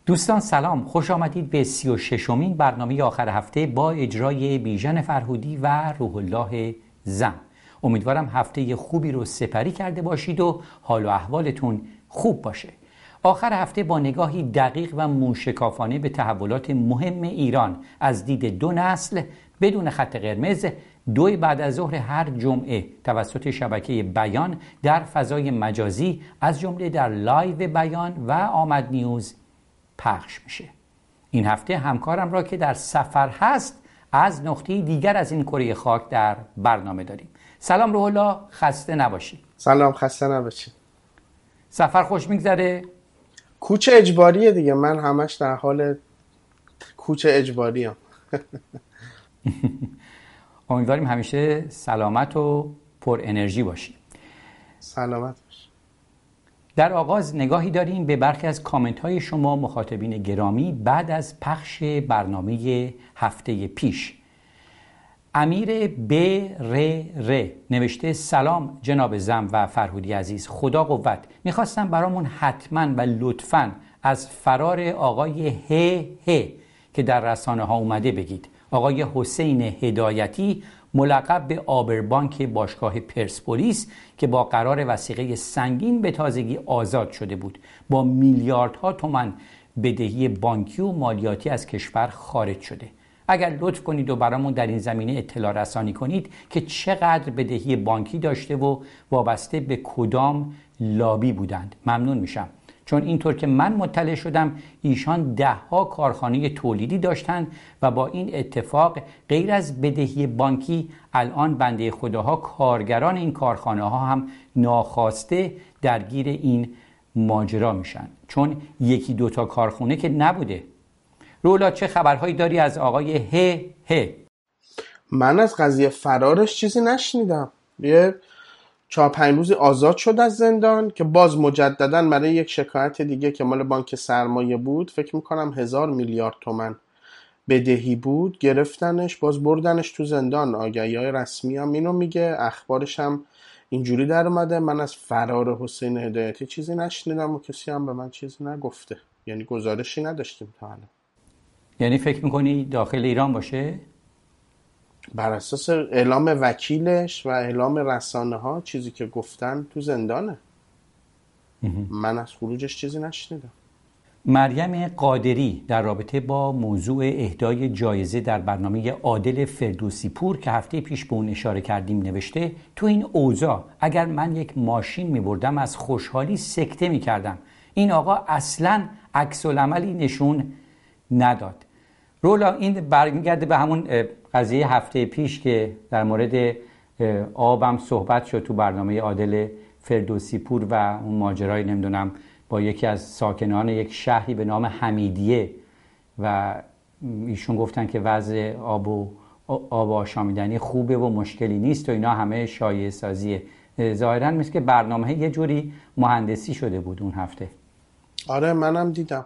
دوستان سلام، خوش آمدید به 36مین برنامه آخر هفته با اجرای بیژن فرهودی و روح الله زم. امیدوارم هفته خوبی رو سپری کرده باشید و حال و احوالتون خوب باشه. آخر هفته با نگاهی دقیق و موشکافانه به تحولات مهم ایران از دید دو نسل بدون خط قرمز، 2 بعد از ظهر هر جمعه توسط شبکه بیان در فضای مجازی از جمله در لایو بیان و آمد نیوز پخش میشه. این هفته همکارم را که در سفر هست از نقطه دیگر از این کره خاک در برنامه داریم. سلام روح الله، خسته نباشی. سلام، خسته نباشی. سفر خوش میگذره؟ کوچ اجباریه دیگه، من همش در حال کوچ اجباریم. امیدواریم همیشه سلامت و پر انرژی باشی. سلامت باش. در آغاز نگاهی داریم به برخی از کامنت های شما مخاطبین گرامی بعد از پخش برنامه هفته پیش. امیر ب ر نوشته سلام جناب زم و فرهودی عزیز، خدا قوت. میخواستم برامون حتما و لطفا از فرار آقای ه که در رسانه ها اومده بگید. آقای حسین هدایتی ملقب به آبربانک باشگاه پرسپولیس که با قرار وثیقه سنگین به تازگی آزاد شده بود، با میلیاردها تومان بدهی بانکی و مالیاتی از کشور خارج شده. اگر لطف کنید و برامون در این زمینه اطلاع رسانی کنید که چقدر بدهی بانکی داشته و وابسته به کدام لابی بودند، ممنون میشم. چون اینطور که من مطلع شدم ایشان 10 کارخانه تولیدی داشتند و با این اتفاق غیر از بدهی بانکی الان بنده خداها کارگران این کارخانه ها هم ناخواسته درگیر این ماجرا میشن، چون 1-2 کارخونه که نبوده. رولا چه خبرهایی داری از آقای ه؟ من از قضیه فرارش چیزی نشنیدم. یه 4-5 روزی آزاد شد از زندان که باز مجددا برای یک شکایت دیگه که مال بانک سرمایه بود، فکر میکنم 1000 میلیارد تومان بدهی بود، گرفتنش باز بردنش تو زندان. آگهی‌های رسمی هم اینو میگه، اخبارش هم اینجوری در اومده. من از فرار حسین هدایتی چیزی نشنیدم و کسی هم به من چیزی نگفته، یعنی گزارشی نداشتیم تا الان. یعنی فکر میکنی داخل ایران باشه؟ بر اساس اعلام وکیلش و اعلام رسانه ها چیزی که گفتن تو زندانه. من از خروجش چیزی نشنیدم. مریم قادری در رابطه با موضوع اهدای جایزه در برنامه عادل فردوسی پور که هفته پیش به اون اشاره کردیم نوشته تو این اوضاع اگر من یک ماشین می‌بردم از خوشحالی سکته می‌کردم. این آقا اصلاً عکس‌العملی نشون نداد. رولا این برمیگرده به همون قضیه هفته پیش که در مورد آبم صحبت شد تو برنامه عادل فردوسی پور و اون ماجرای نمیدونم با یکی از ساکنان یک شهری به نام حمیدیه و ایشون گفتن که وضع آب آشامیدنی خوبه و مشکلی نیست و اینا همه شایعه سازیه. ظاهرا مثل که برنامه یه جوری مهندسی شده بود اون هفته. آره منم دیدم.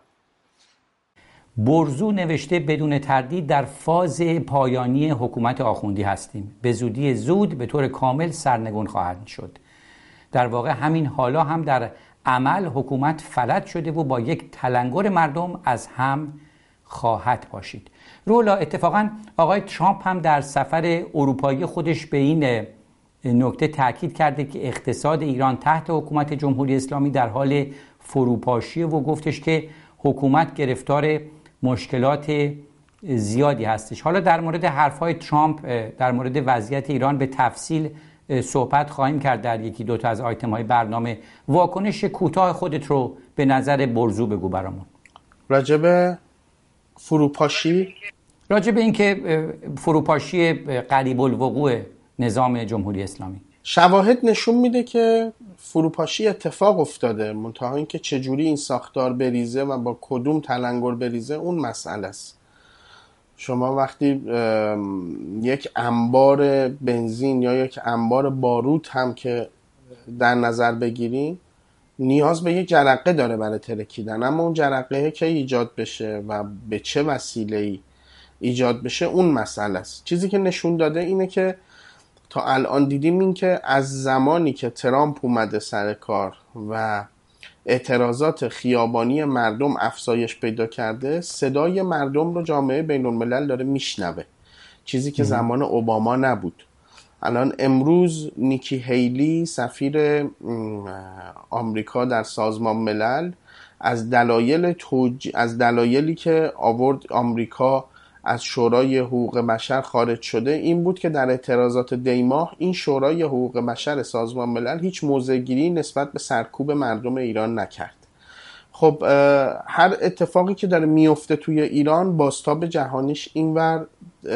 برزو نوشته بدون تردید در فاز پایانی حکومت آخوندی هستیم. به زودی زود به طور کامل سرنگون خواهند شد. در واقع همین حالا هم در عمل حکومت فلج شده و با یک تلنگر مردم از هم خواهد باشید. رولا اتفاقا آقای ترامپ هم در سفر اروپایی خودش به این نکته تاکید کرده که اقتصاد ایران تحت حکومت جمهوری اسلامی در حال فروپاشی و گفتش که حکومت گرفتار مشکلات زیادی هستش. حالا در مورد حرفهای ترامپ در مورد وضعیت ایران به تفصیل صحبت خواهیم کرد در 1-2 از آیتم‌های برنامه. واکنش کوتاه خودت رو به نظر برزو بگو برامون. راجب فروپاشی؟ راجب این که فروپاشی قریب الوقوع نظام جمهوری اسلامی. شواهد نشون میده که فروپاشی اتفاق افتاده، منتها این که چجوری این ساختار بریزه و با کدوم تلنگر بریزه اون مسئله است. شما وقتی یک انبار بنزین یا یک انبار باروت هم که در نظر بگیرین نیاز به یک جرقه داره برای ترکیدن، اما اون جرقه که ایجاد بشه و به چه وسیله‌ای ایجاد بشه اون مسئله است. چیزی که نشون داده اینه که تا الان دیدیم این که از زمانی که ترامپ اومده سر کار و اعتراضات خیابانی مردم افزایش پیدا کرده، صدای مردم رو جامعه بین الملل داره میشنوه، چیزی که زمان اوباما نبود. الان امروز نیکی هیلی سفیر آمریکا در سازمان ملل از دلایلی که آورد آمریکا از شورای حقوق بشر خارج شده این بود که در اعتراضات دیماه این شورای حقوق بشر سازمان ملل هیچ موضع‌گیری نسبت به سرکوب مردم ایران نکرد. خب هر اتفاقی که داره میفته توی ایران بازتاب جهانیش اینور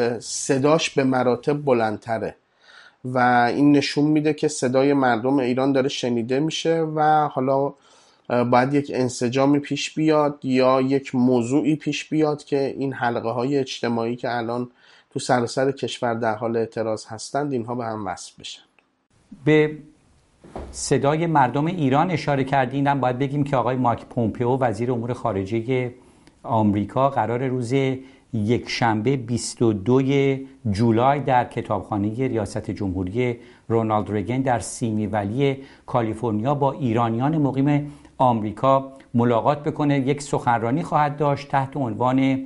صداش به مراتب بلندتره و این نشون میده که صدای مردم ایران داره شنیده میشه و حالا باید یک انسجامی پیش بیاد یا یک موضوعی پیش بیاد که این حلقه های اجتماعی که الان تو سراسر کشور در حال اعتراض هستند اینها به هم وصل بشن. به صدای مردم ایران اشاره کردیم. باید بگیم که آقای مایک پومپئو وزیر امور خارجه آمریکا قرار روز یکشنبه 22 جولای در کتابخانه ریاست جمهوری رونالد ریگن در سیمی ولی کالیفرنیا با ایرانیان مقیم آمریکا ملاقات بکنه. یک سخنرانی خواهد داشت تحت عنوان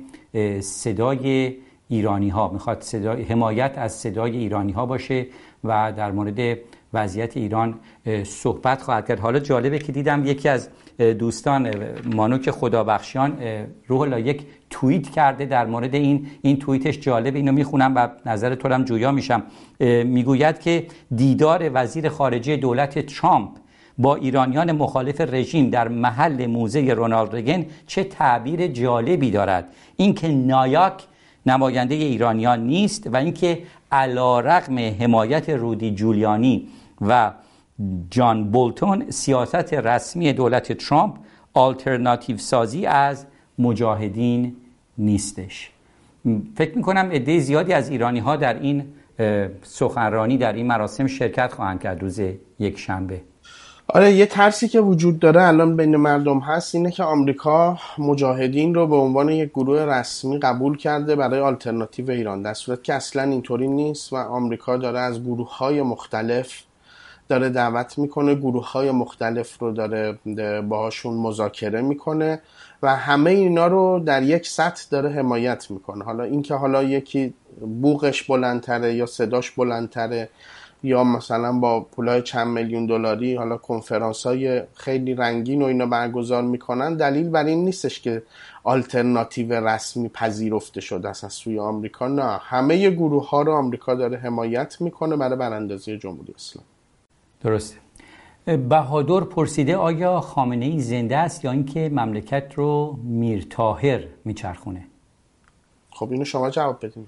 صدای ایرانی ها. میخواد حمایت از صدای ایرانی ها باشه و در مورد وضعیت ایران صحبت خواهد کرد. حالا جالبه که دیدم یکی از دوستان مانوک خدابخشیان روح الله یک توییت کرده در مورد این توییتش جالبه، اینو میخونم و نظر تو هم جویا میشم. میگوید که دیدار وزیر خارجه دولت ترامپ با ایرانیان مخالف رژیم در محل موزه رونالد ریگن چه تعبیر جالبی دارد. اینکه نایاک نماینده ایرانیان نیست و اینکه علی‌رغم حمایت رودی جولیانی و جان بولتون سیاست رسمی دولت ترامپ آلترناتیو سازی از مجاهدین نیستش. فکر میکنم عده زیادی از ایرانی ها در این سخنرانی در این مراسم شرکت خواهند کرد روز یکشنبه. آره، یه ترسی که وجود داره الان بین مردم هست اینه که آمریکا مجاهدین رو به عنوان یک گروه رسمی قبول کرده برای آلترناتیو ایران، در صورت که اصلا اینطوری نیست و آمریکا داره از گروه‌های مختلف داره دعوت میکنه، گروه‌های مختلف رو داره باهاشون مذاکره میکنه و همه اینا رو در یک سطح داره حمایت میکنه. حالا اینکه حالا یکی بوقش بلندتره یا صداش بلندتره یا مثلا با پولای چند میلیون دلاری حالا کنفرانس‌های خیلی رنگین و اینا برگزار میکنن، دلیل بر این نیستش که آلترناتیو رسمی پذیرفته شده است از سوی آمریکا. نه، همه گروه‌ها رو آمریکا داره حمایت میکنه برای براندازی جمهوری اسلامی. درسته. بهادر پرسیده آیا خامنه‌ای زنده است یا اینکه مملکت رو میر طاهر میچرخونه؟ خب اینو شما جواب بدین.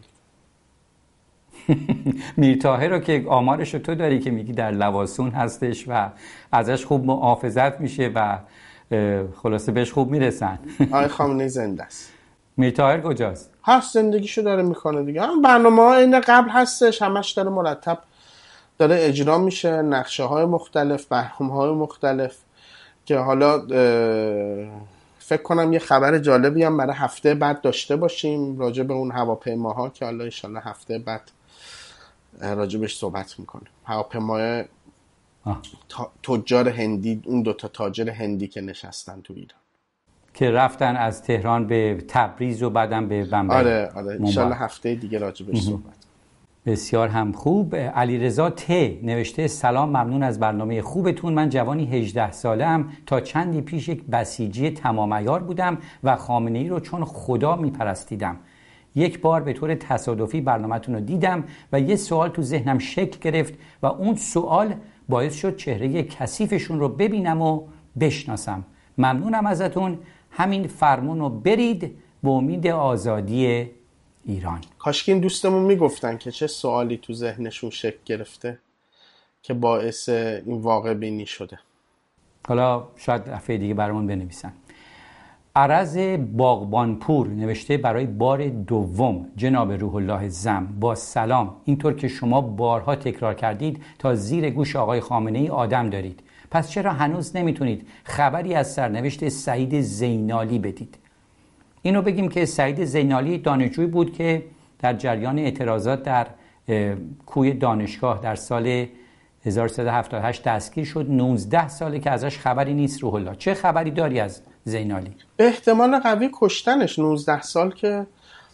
میر طاهر رو که آمارش رو تو داری که میگی در لواسون هستش و ازش خوب محافظت میشه و خلاصه بهش خوب میرسن. آقای خامنه‌ای زنده است. میر طاهر کجاست؟ هست، زندگیشو داره میکنه دیگه. برنامه‌ها این قبل هستش، همش داره مرتب داره اجرا میشه، نقشه های مختلف، برنامه های مختلف که حالا فکر کنم یه خبر جالبی هم برای هفته بعد داشته باشیم راجع به اون هواپیماها که حالا انشالله هفته بعد راجع بهش صحبت میکنیم. هواپیمای تجار هندی، اون دوتا تاجر هندی که نشستن تو ایران که رفتن از تهران به تبریز و بعدم به بمبئی. آره انشالله هفته دیگه راجع بهش صحبت. بسیار هم خوب. علیرضا ت نوشته سلام، ممنون از برنامه خوبتون. من جوانی 18 ساله‌ام. تا چندی پیش یک بسیجی تمام عیار بودم و خامنه‌ای رو چون خدا میپرستیدم. یک بار به طور تصادفی برنامه‌تون رو دیدم و یه سوال تو ذهنم شکل گرفت و اون سوال باعث شد چهره کثیفشون رو ببینم و بشناسم. ممنونم ازتون. همین فرمون رو برید به امید آزادی ایران. کاش که این دوستمون میگفتن که چه سوالی تو ذهنشون شکل گرفته که باعث این واقع بینی شده. حالا شاید دفعه دیگه برامون بنویسن. عرض باغبانپور نوشته برای بار دوم جناب روح الله زم با سلام. اینطور که شما بارها تکرار کردید تا زیر گوش آقای خامنه‌ای آدم دارید، پس چرا هنوز نمیتونید خبری از سرنوشت سعید زینالی بدید؟ اینو بگیم که سعید زینالی دانشجویی بود که در جریان اعتراضات در کوی دانشگاه در سال 1378 دستگیر شد. 19 ساله که ازش خبری نیست. روح الله، چه خبری داری از زینالی؟ به احتمال قوی کشتنش. 19 سال که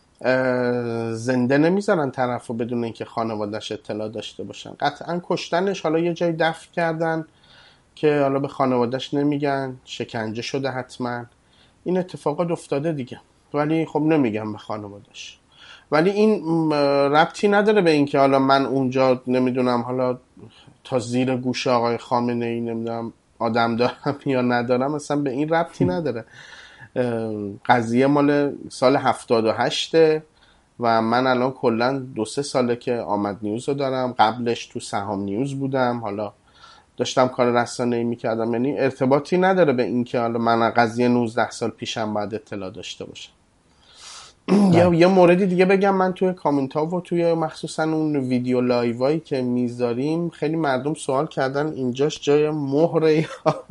زنده نمیذارن طرفو بدون اینکه خانواده‌اش اطلاع داشته باشن. قطعا کشتنش. حالا یه جای دفن کردن که حالا به خانواده‌اش نمیگن، شکنجه شده حتما. این اتفاقات افتاده دیگه، ولی خب نمیگم به خانواده‌اش. ولی این ربطی نداره به این که حالا من اونجا نمیدونم حالا تا زیر گوش آقای خامنه ای نمیدونم آدم دارم یا ندارم، اصلا به این ربطی نداره. قضیه مال سال 78 و من الان کلا 2-3 ساله که آمد نیوز رو دارم. قبلش تو سهام نیوز بودم، حالا داشتم کار رسانه‌ای میکردم. یعنی ارتباطی نداره به این که حالا من قضیه 19 سال پیشم باید اطلاع داشته باشم. یه موردی دیگه بگم، من توی کامنت ها و توی مخصوصا اون ویدیو لایوایی که میذاریم خیلی مردم سوال کردن اینجاش جای مهره یا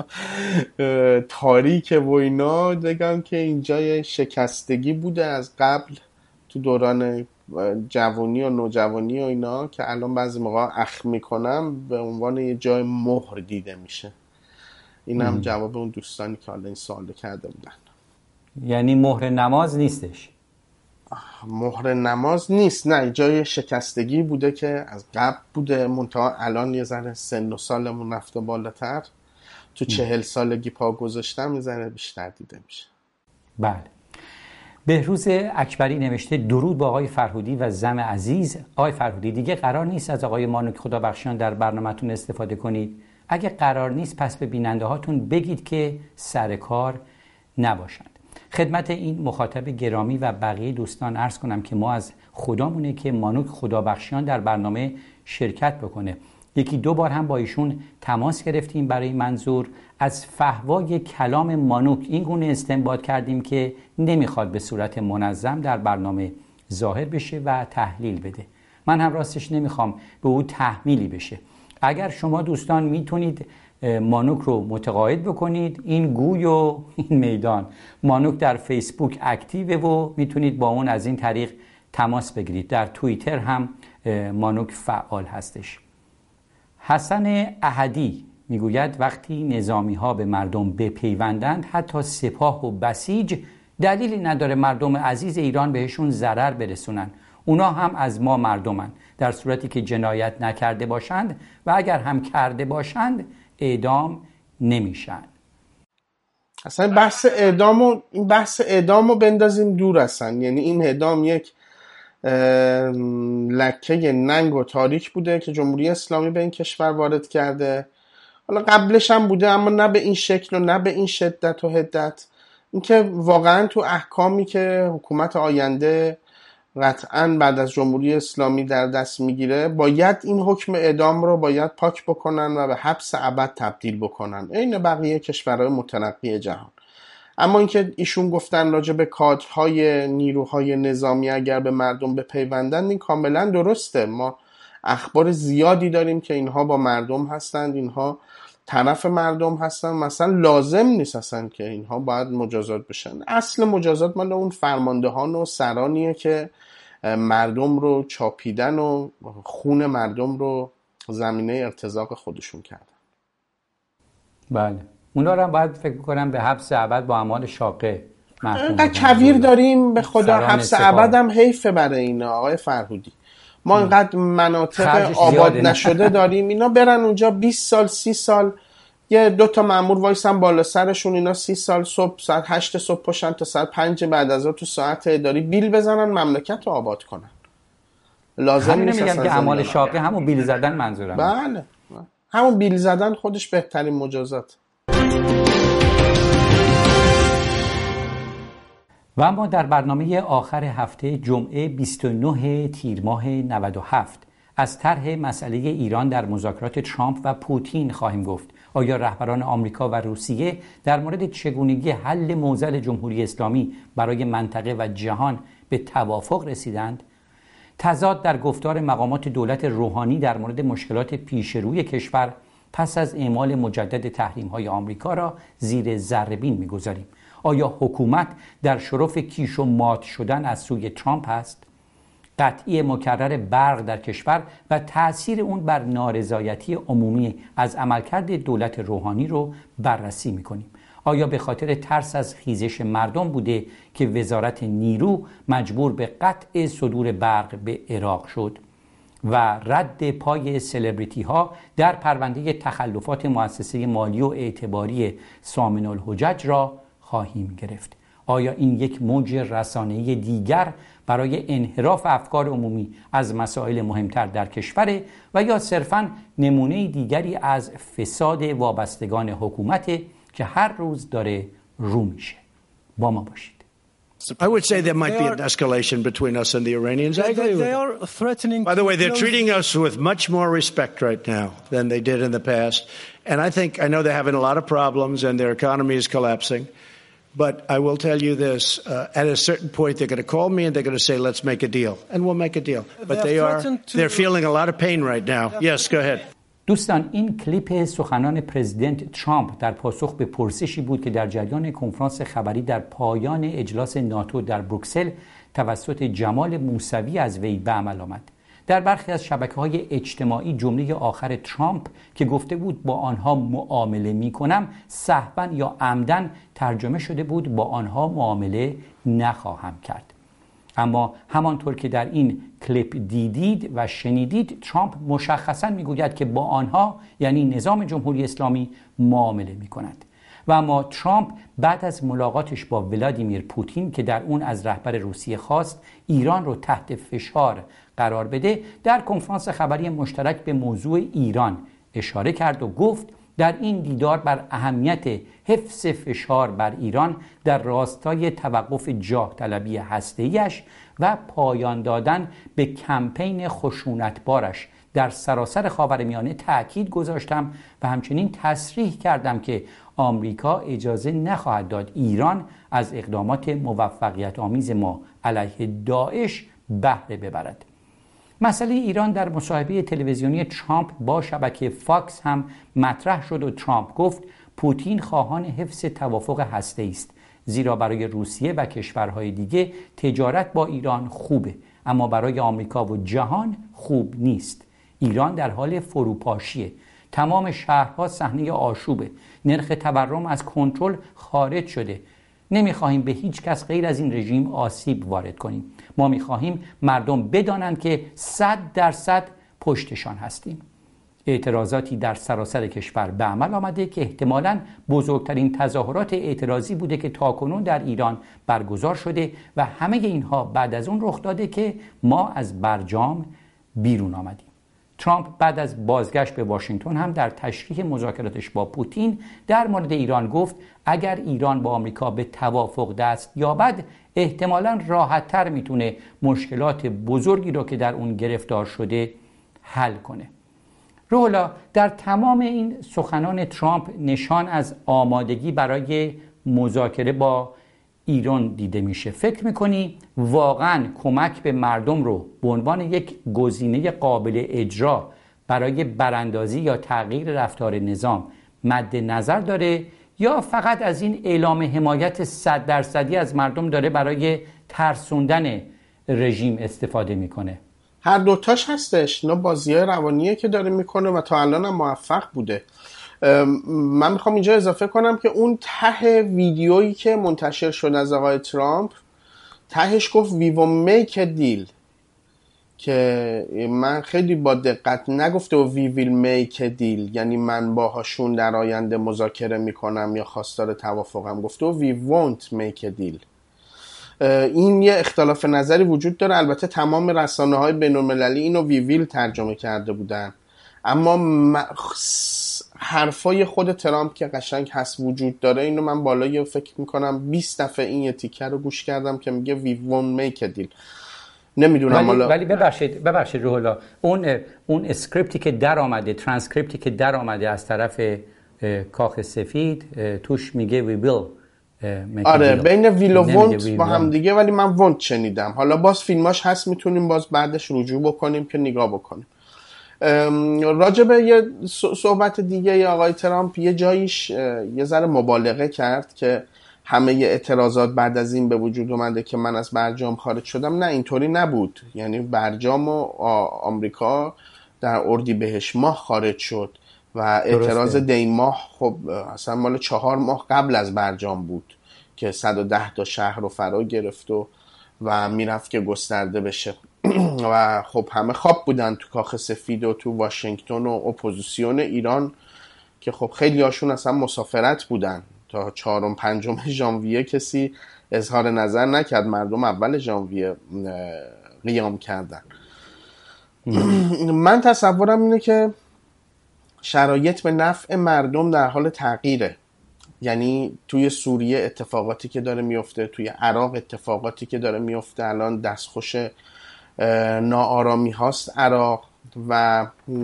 تاریکه و اینا. بگم که اینجا شکستگی بوده از قبل تو دوران جوانی و نوجوانی و اینا که الان بعضی موقع اخم میکنم به عنوان یه جای مهر دیده میشه. این هم جواب اون دوستانی که حالا این سوال کرده بودن. یعنی مهر نماز نیستش؟ مهر نماز نیست، نه، جای شکستگی بوده که از قبل بوده، منتها الان یه ذره سن و سالمون رفته بالاتر، تو 40 سالگی پا گذاشتم یه ذره بیشتر دیده میشه. بله. بهروز اکبری نوشته درود با آقای فرهودی و زم عزیز. آقای فرهودی، دیگه قرار نیست از آقای مانوک خدابخشیان در برنامه‌تون استفاده کنید. اگه قرار نیست پس به بیننده هاتون بگید که سر کار نباشند. خدمت این مخاطب گرامی و بقیه دوستان عرض کنم که ما از خدامونه که مانوک خدابخشیان در برنامه شرکت بکنه. 1-2 بار هم با ایشون تماس گرفتیم برای منظور از فحوای کلام مانوک این گونه استنباط کردیم که نمیخواد به صورت منظم در برنامه ظاهر بشه و تحلیل بده. من هم راستش نمیخوام به او تحمیلی بشه. اگر شما دوستان میتونید مانوک رو متقاعد بکنید، این گوی و این میدان. مانوک در فیسبوک اکتیوه و میتونید با اون از این طریق تماس بگیرید. در توییتر هم مانوک فعال هستش. حسن احدی میگوید وقتی نظامی ها به مردم بپیوندند، حتی سپاه و بسیج، دلیلی نداره مردم عزیز ایران بهشون ضرر برسونن. اونا هم از ما مردمن، در صورتی که جنایت نکرده باشند و اگر هم کرده باشند اعدام نمیشن. اصلا این بحث اعدامو بندازیم دور اصلا. یعنی این اعدام یک لکه ننگ و تاریک بوده که جمهوری اسلامی به این کشور وارد کرده. حالا قبلش هم بوده اما نه به این شکل و نه به این شدت و حدت. اینکه واقعا تو احکامی که حکومت آینده قطعاً بعد از جمهوری اسلامی در دست میگیره، باید این حکم اعدام رو باید پاک بکنن و به حبس ابد تبدیل بکنن عین بقیه کشورهای مترقی جهان. اما اینکه ایشون گفتن راجع به کادرهای نیروهای نظامی اگر به مردم بپیوندن، این کاملا درسته. ما اخبار زیادی داریم که اینها با مردم هستند، اینها طرف مردم هستن. مثلا لازم نیست اصلا که اینها باید مجازات بشن. اصل مجازات مال اون فرماندهان و سرانیه که مردم رو چاپیدن و خون مردم رو زمینه ارتزاق خودشون کردن. بله، اونا رو هم باید فکر کنم به حبس ابد با اعمال شاقه محکوم اینقدر کویر داریم به خدا. حبس ابد هم حیفه برای اینا آقای فرهودی. ما اینقدر مناطق آباد نشده داریم، اینا برن اونجا 20 سال 30 سال، یه 2 تا مأمور وایسن بالا سرشون، اینا 30 سال صبح ساعت 8 صبح پاشن تا ساعت 5 بعد از ظهر تو ساعت اداری بیل بزنن مملکت رو آباد کنن. لازم نیست. میگم که اعمال شاقه همون بیل زدن منظورم. بله، همون بیل زدن خودش بهترین مجازات. و اما در برنامه آخر هفته جمعه 29 تیر ماه 97 از طرح مسئله ایران در مذاکرات ترامپ و پوتین خواهیم گفت. آیا رهبران آمریکا و روسیه در مورد چگونگی حل معضل جمهوری اسلامی برای منطقه و جهان به توافق رسیدند؟ تضاد در گفتار مقامات دولت روحانی در مورد مشکلات پیشروی کشور پس از اعمال مجدد تحریم‌های آمریکا را زیر ذره‌بین می‌گذاریم. آیا حکومت در شرف کیش و مات شدن از سوی ترامپ است؟ قطعی مکرر برق در کشور و تأثیر اون بر نارضایتی عمومی از عملکرد دولت روحانی رو بررسی می‌کنیم. آیا به خاطر ترس از خیزش مردم بوده که وزارت نیرو مجبور به قطع صدور برق به عراق شد؟ و رد پای سلبریتی ها در پرونده تخلفات مؤسسه مالی و اعتباری سامن الحجج را خواهیم گرفت. آیا این یک موج رسانه‌ای دیگر برای انحراف افکار عمومی از مسائل مهمتر در کشور و یا صرفاً نمونه دیگری از فساد وابستگان حکومت که هر روز داره رو میشه؟ با ما باشید. I would say there might be an escalation between us and the Iranians. I agree with they are threatening. By the way, they're treating us with much more respect right now than they did in the past. And I know they're having a lot of problems and their economy is collapsing. But I will tell you this, at a certain point they're going to call me and they're going to say, let's make a deal. And we'll make a deal. But they're feeling a lot of pain right now. Yes, go ahead. دوستان، این کلیپ سخنان پرزیدنت ترامپ در پاسخ به پرسشی بود که در جریان کنفرانس خبری در پایان اجلاس ناتو در بروکسل توسط جمال موسوی از وی به عمل آمد. در برخی از شبکه‌های اجتماعی جمله آخر ترامپ که گفته بود با آنها معامله می‌کنم سهواً یا عمداً ترجمه شده بود با آنها معامله نخواهم کرد. اما همانطور که در این کلیپ دیدید و شنیدید، ترامپ مشخصاً میگوید که با آنها یعنی نظام جمهوری اسلامی معامله میکند. و اما ترامپ بعد از ملاقاتش با ولادیمیر پوتین که در اون از رهبر روسیه خواست ایران رو تحت فشار قرار بده، در کنفرانس خبری مشترک به موضوع ایران اشاره کرد و گفت در این دیدار بر اهمیت حفظ فشار بر ایران در راستای توقف جاه طلبی هسته‌ایش و پایان دادن به کمپین خشونتبارش در سراسر خاورمیانه تأکید گذاشتم و همچنین تصریح کردم که آمریکا اجازه نخواهد داد ایران از اقدامات موفقیت آمیز ما علیه داعش بهره ببرد. مسئله ایران در مصاحبه تلویزیونی ترامپ با شبکه فاکس هم مطرح شد و ترامپ گفت پوتین خواهان حفظ توافق هسته‌ای است، زیرا برای روسیه و کشورهای دیگه تجارت با ایران خوبه، اما برای آمریکا و جهان خوب نیست. ایران در حال فروپاشیه، تمام شهرها صحنه آشوبه، نرخ تورم از کنترل خارج شده. نمیخواهیم به هیچ کس غیر از این رژیم آسیب وارد کنیم. ما میخواهیم مردم بدانند که 100% پشتشان هستیم. اعتراضاتی در سراسر کشور به عمل آمده که احتمالاً بزرگترین تظاهرات اعتراضی بوده که تاکنون در ایران برگزار شده و همه اینها بعد از اون رخ داده که ما از برجام بیرون آمدیم. ترامپ بعد از بازگشت به واشنگتن هم در تشریح مذاکراتش با پوتین در مورد ایران گفت اگر ایران با آمریکا به توافق دست یابد احتمالاً راحت‌تر میتونه مشکلات بزرگی رو که در اون گرفتار شده حل کنه. روح‌الله، در تمام این سخنان ترامپ نشان از آمادگی برای مذاکره با ایران دیده میشه. فکر میکنی واقعا کمک به مردم رو به عنوان یک گزینه قابل اجرا برای براندازی یا تغییر رفتار نظام مد نظر داره یا فقط از این اعلام حمایت 100% از مردم داره برای ترسوندن رژیم استفاده میکنه؟ هر دوتاش هستش. اینا بازی‌های روانیه که داره میکنه و تا الان هم موفق بوده. من میخوام اینجا اضافه کنم که اون ته ویدیویی که منتشر شد از آقای ترامپ تهش گفت we will make a deal، که من خیلی با دقت نگفته و we will make a deal یعنی من باهاشون در آینده مذاکره میکنم یا خواستار توافقم، گفته و we won't make a deal. این یه اختلاف نظری وجود داره. البته تمام رسانه‌های بین‌المللی اینو وی ویل ترجمه کرده بودن، اما حرفای خود ترامپ که قشنگ هست وجود داره، اینو من بالای فکر میکنم 20 دفعه این یه تیکه رو گوش کردم که میگه we won't make a deal. نمیدونم ولی ببخشید روح‌الله، اون اسکریپتی که در آمده، ترانسکریپتی که در آمده از طرف کاخ سفید توش میگه we will. آره بین ویل و وونت با هم دیگه، ولی من وونت شنیدم. حالا باز فیلماش هست، میتونیم باز بعدش رجوع بکنیم که نگاه بکنیم. راجع به یه صحبت دیگه ی آقای ترامپ یه جاییش یه ذره مبالغه کرد که همه اعتراضات بعد از این به وجود اومده که من از برجام خارج شدم. نه، اینطوری نبود. یعنی برجام و آمریکا در اردیبهشت ماه خارج شد و اعتراض دی ماه خب اصلا مال 4 ماه قبل از برجام بود که 110 تا شهر رو فرا گرفت و میرفت که گسترده بشه و خب همه خواب بودن تو کاخ سفید و تو واشنگتن و اپوزیسیون ایران که خب خیلی هاشون اصلا مسافرت بودن. تا 4 و 5 ژانویه کسی اظهار نظر نکرد، مردم اول ژانویه قیام کردن. من تصورم اینه که شرایط به نفع مردم در حال تغییره. یعنی توی سوریه اتفاقاتی که داره میفته، توی عراق اتفاقاتی که داره میفته، الان دستخوش ناآرامی هاست عراق و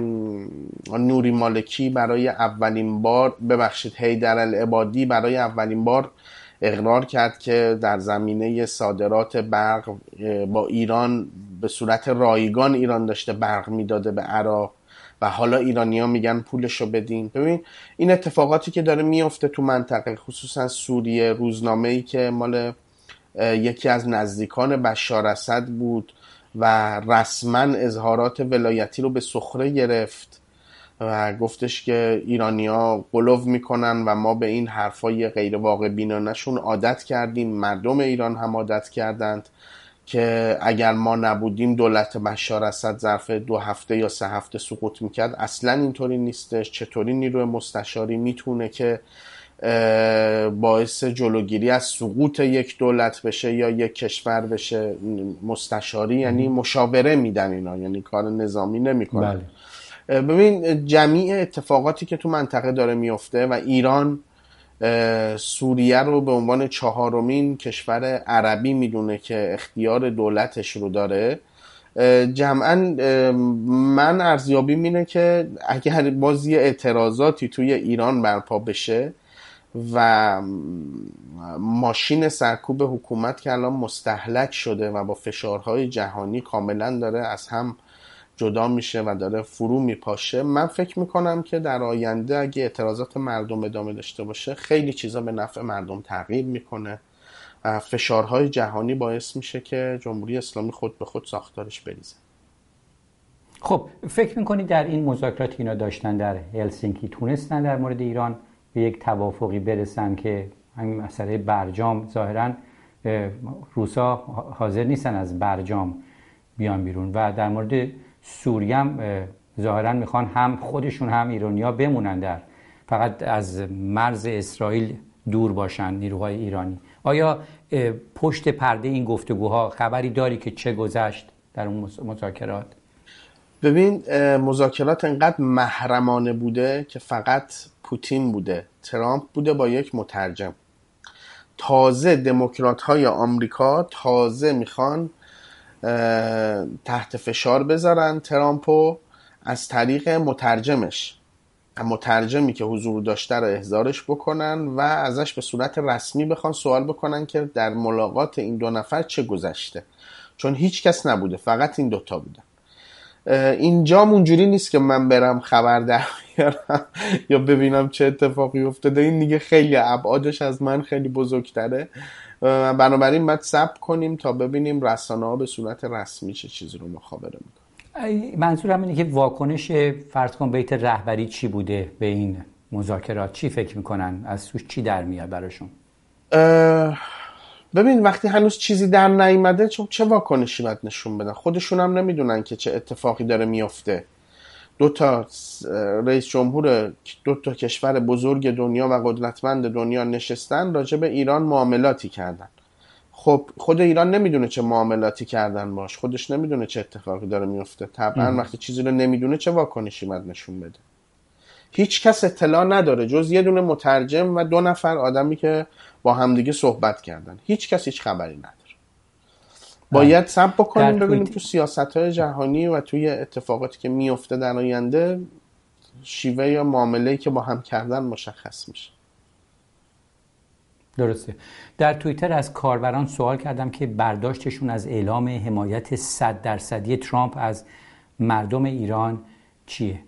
نوری مالکی برای اولین بار حیدر العبادی برای اولین بار اقرار کرد که در زمینه صادرات برق با ایران به صورت رایگان ایران داشته برق میداده به عراق و حالا ایرانی‌ها میگن پولشو بدین. ببین این اتفاقاتی که داره میفته تو منطقه، خصوصا سوریه، روزنامه‌ای که مال یکی از نزدیکان بشار اسد بود و رسما اظهارات ولایتی رو به سخره گرفت و گفتش که ایرانی‌ها غلو میکنن و ما به این حرفای غیر واقع بینانه‌شون عادت کردیم، مردم ایران هم عادت کردند که اگر ما نبودیم دولت بشار اسد ظرف 2 هفته یا 3 هفته سقوط میکرد. اصلا اینطوری نیستش. چطوری نیروی مستشاری میتونه که باعث جلوگیری از سقوط یک دولت بشه یا یک کشور بشه؟ مستشاری یعنی مشاوره میدن اینا، یعنی کار نظامی نمیکنن. ببین جمیع اتفاقاتی که تو منطقه داره میفته و ایران سوریه رو به عنوان 4مین کشور عربی میدونه که اختیار دولتش رو داره، جمعاً من ارزیابیم اینه که اگر بازی اعتراضاتی توی ایران برپا بشه و ماشین سرکوب حکومت که الان مستهلک شده و با فشارهای جهانی کاملا داره از هم جدا میشه و داره فرو میپاشه، من فکر میکنم که در آینده اگه اعتراضات مردم ادامه داشته باشه خیلی چیزا به نفع مردم تغییر میکنه و فشارهای جهانی باعث میشه که جمهوری اسلامی خود به خود ساختارش بریزه. خب فکر میکنید در این مذاکراتی اینا داشتن در هلسینکی تونستن در مورد ایران به یک توافقی برسن که همین مسئله برجام، ظاهراً روسا حاضر نیستن از برجام بیان بیرون و در مورد سوریه هم ظاهراً میخوان هم خودشون هم ایرانی‌ها بمونن در فقط از مرز اسرائیل دور باشن نیروهای ایرانی. آیا پشت پرده این گفتگوها خبری داری که چه گذشت در اون مذاکرات؟ ببین مذاکرات انقدر محرمانه بوده که فقط پوتین بوده، ترامپ بوده با یک مترجم. تازه دموکرات‌های آمریکا تازه میخوان تحت فشار بذارن ترامپو از طریق مترجمی که حضور داشته رو احضارش بکنن و ازش به صورت رسمی بخوان سوال بکنن که در ملاقات این 2 نفر چه گذشته، چون هیچ کس نبوده، فقط این 2 تا بودن. اینجا اونجوری نیست که من برم خبر در بیارم یا ببینم چه اتفاقی افتاده. این دیگه خیلی ابعادش از من خیلی بزرگتره، بنابراین باید صبر کنیم تا ببینیم رسانه‌ها به صورت رسمی چه چیزی رو مخابره میکنن. منظورم اینه که واکنش فرض کن بیت رهبری چی بوده به این مذاکرات؟ چی فکر میکنن؟ از توش چی در میاد براشون؟ ببین وقتی هنوز چیزی در نیامده چه واکنشی باید نشون بدن؟ خودشون هم نمیدونن که چه اتفاقی داره میفته. 2 تا رئیس جمهور 2 تا کشور بزرگ دنیا و قدرتمند دنیا نشستن راجع به ایران معاملاتی کردن. خب خود ایران نمیدونه چه معاملاتی کردن باش، خودش نمیدونه چه اتفاقی داره میفته. طبعا وقتی چیزی رو نمیدونه چه واکنشی باید نشون بده؟ هیچ کس اطلاع نداره جز یه دونه مترجم و 2 نفر آدمی که با همدیگه صحبت کردن. هیچ کس هیچ خبری نداره. باید صبر بکنیم ببینیم تو سیاست‌های جهانی و توی اتفاقاتی که میفته در آینده شیوه یا معامله‌ای که با هم کردن مشخص میشه. درسته. در توییتر از کاربران سوال کردم که برداشتشون از اعلام حمایت 100% ترامپ از مردم ایران چیه؟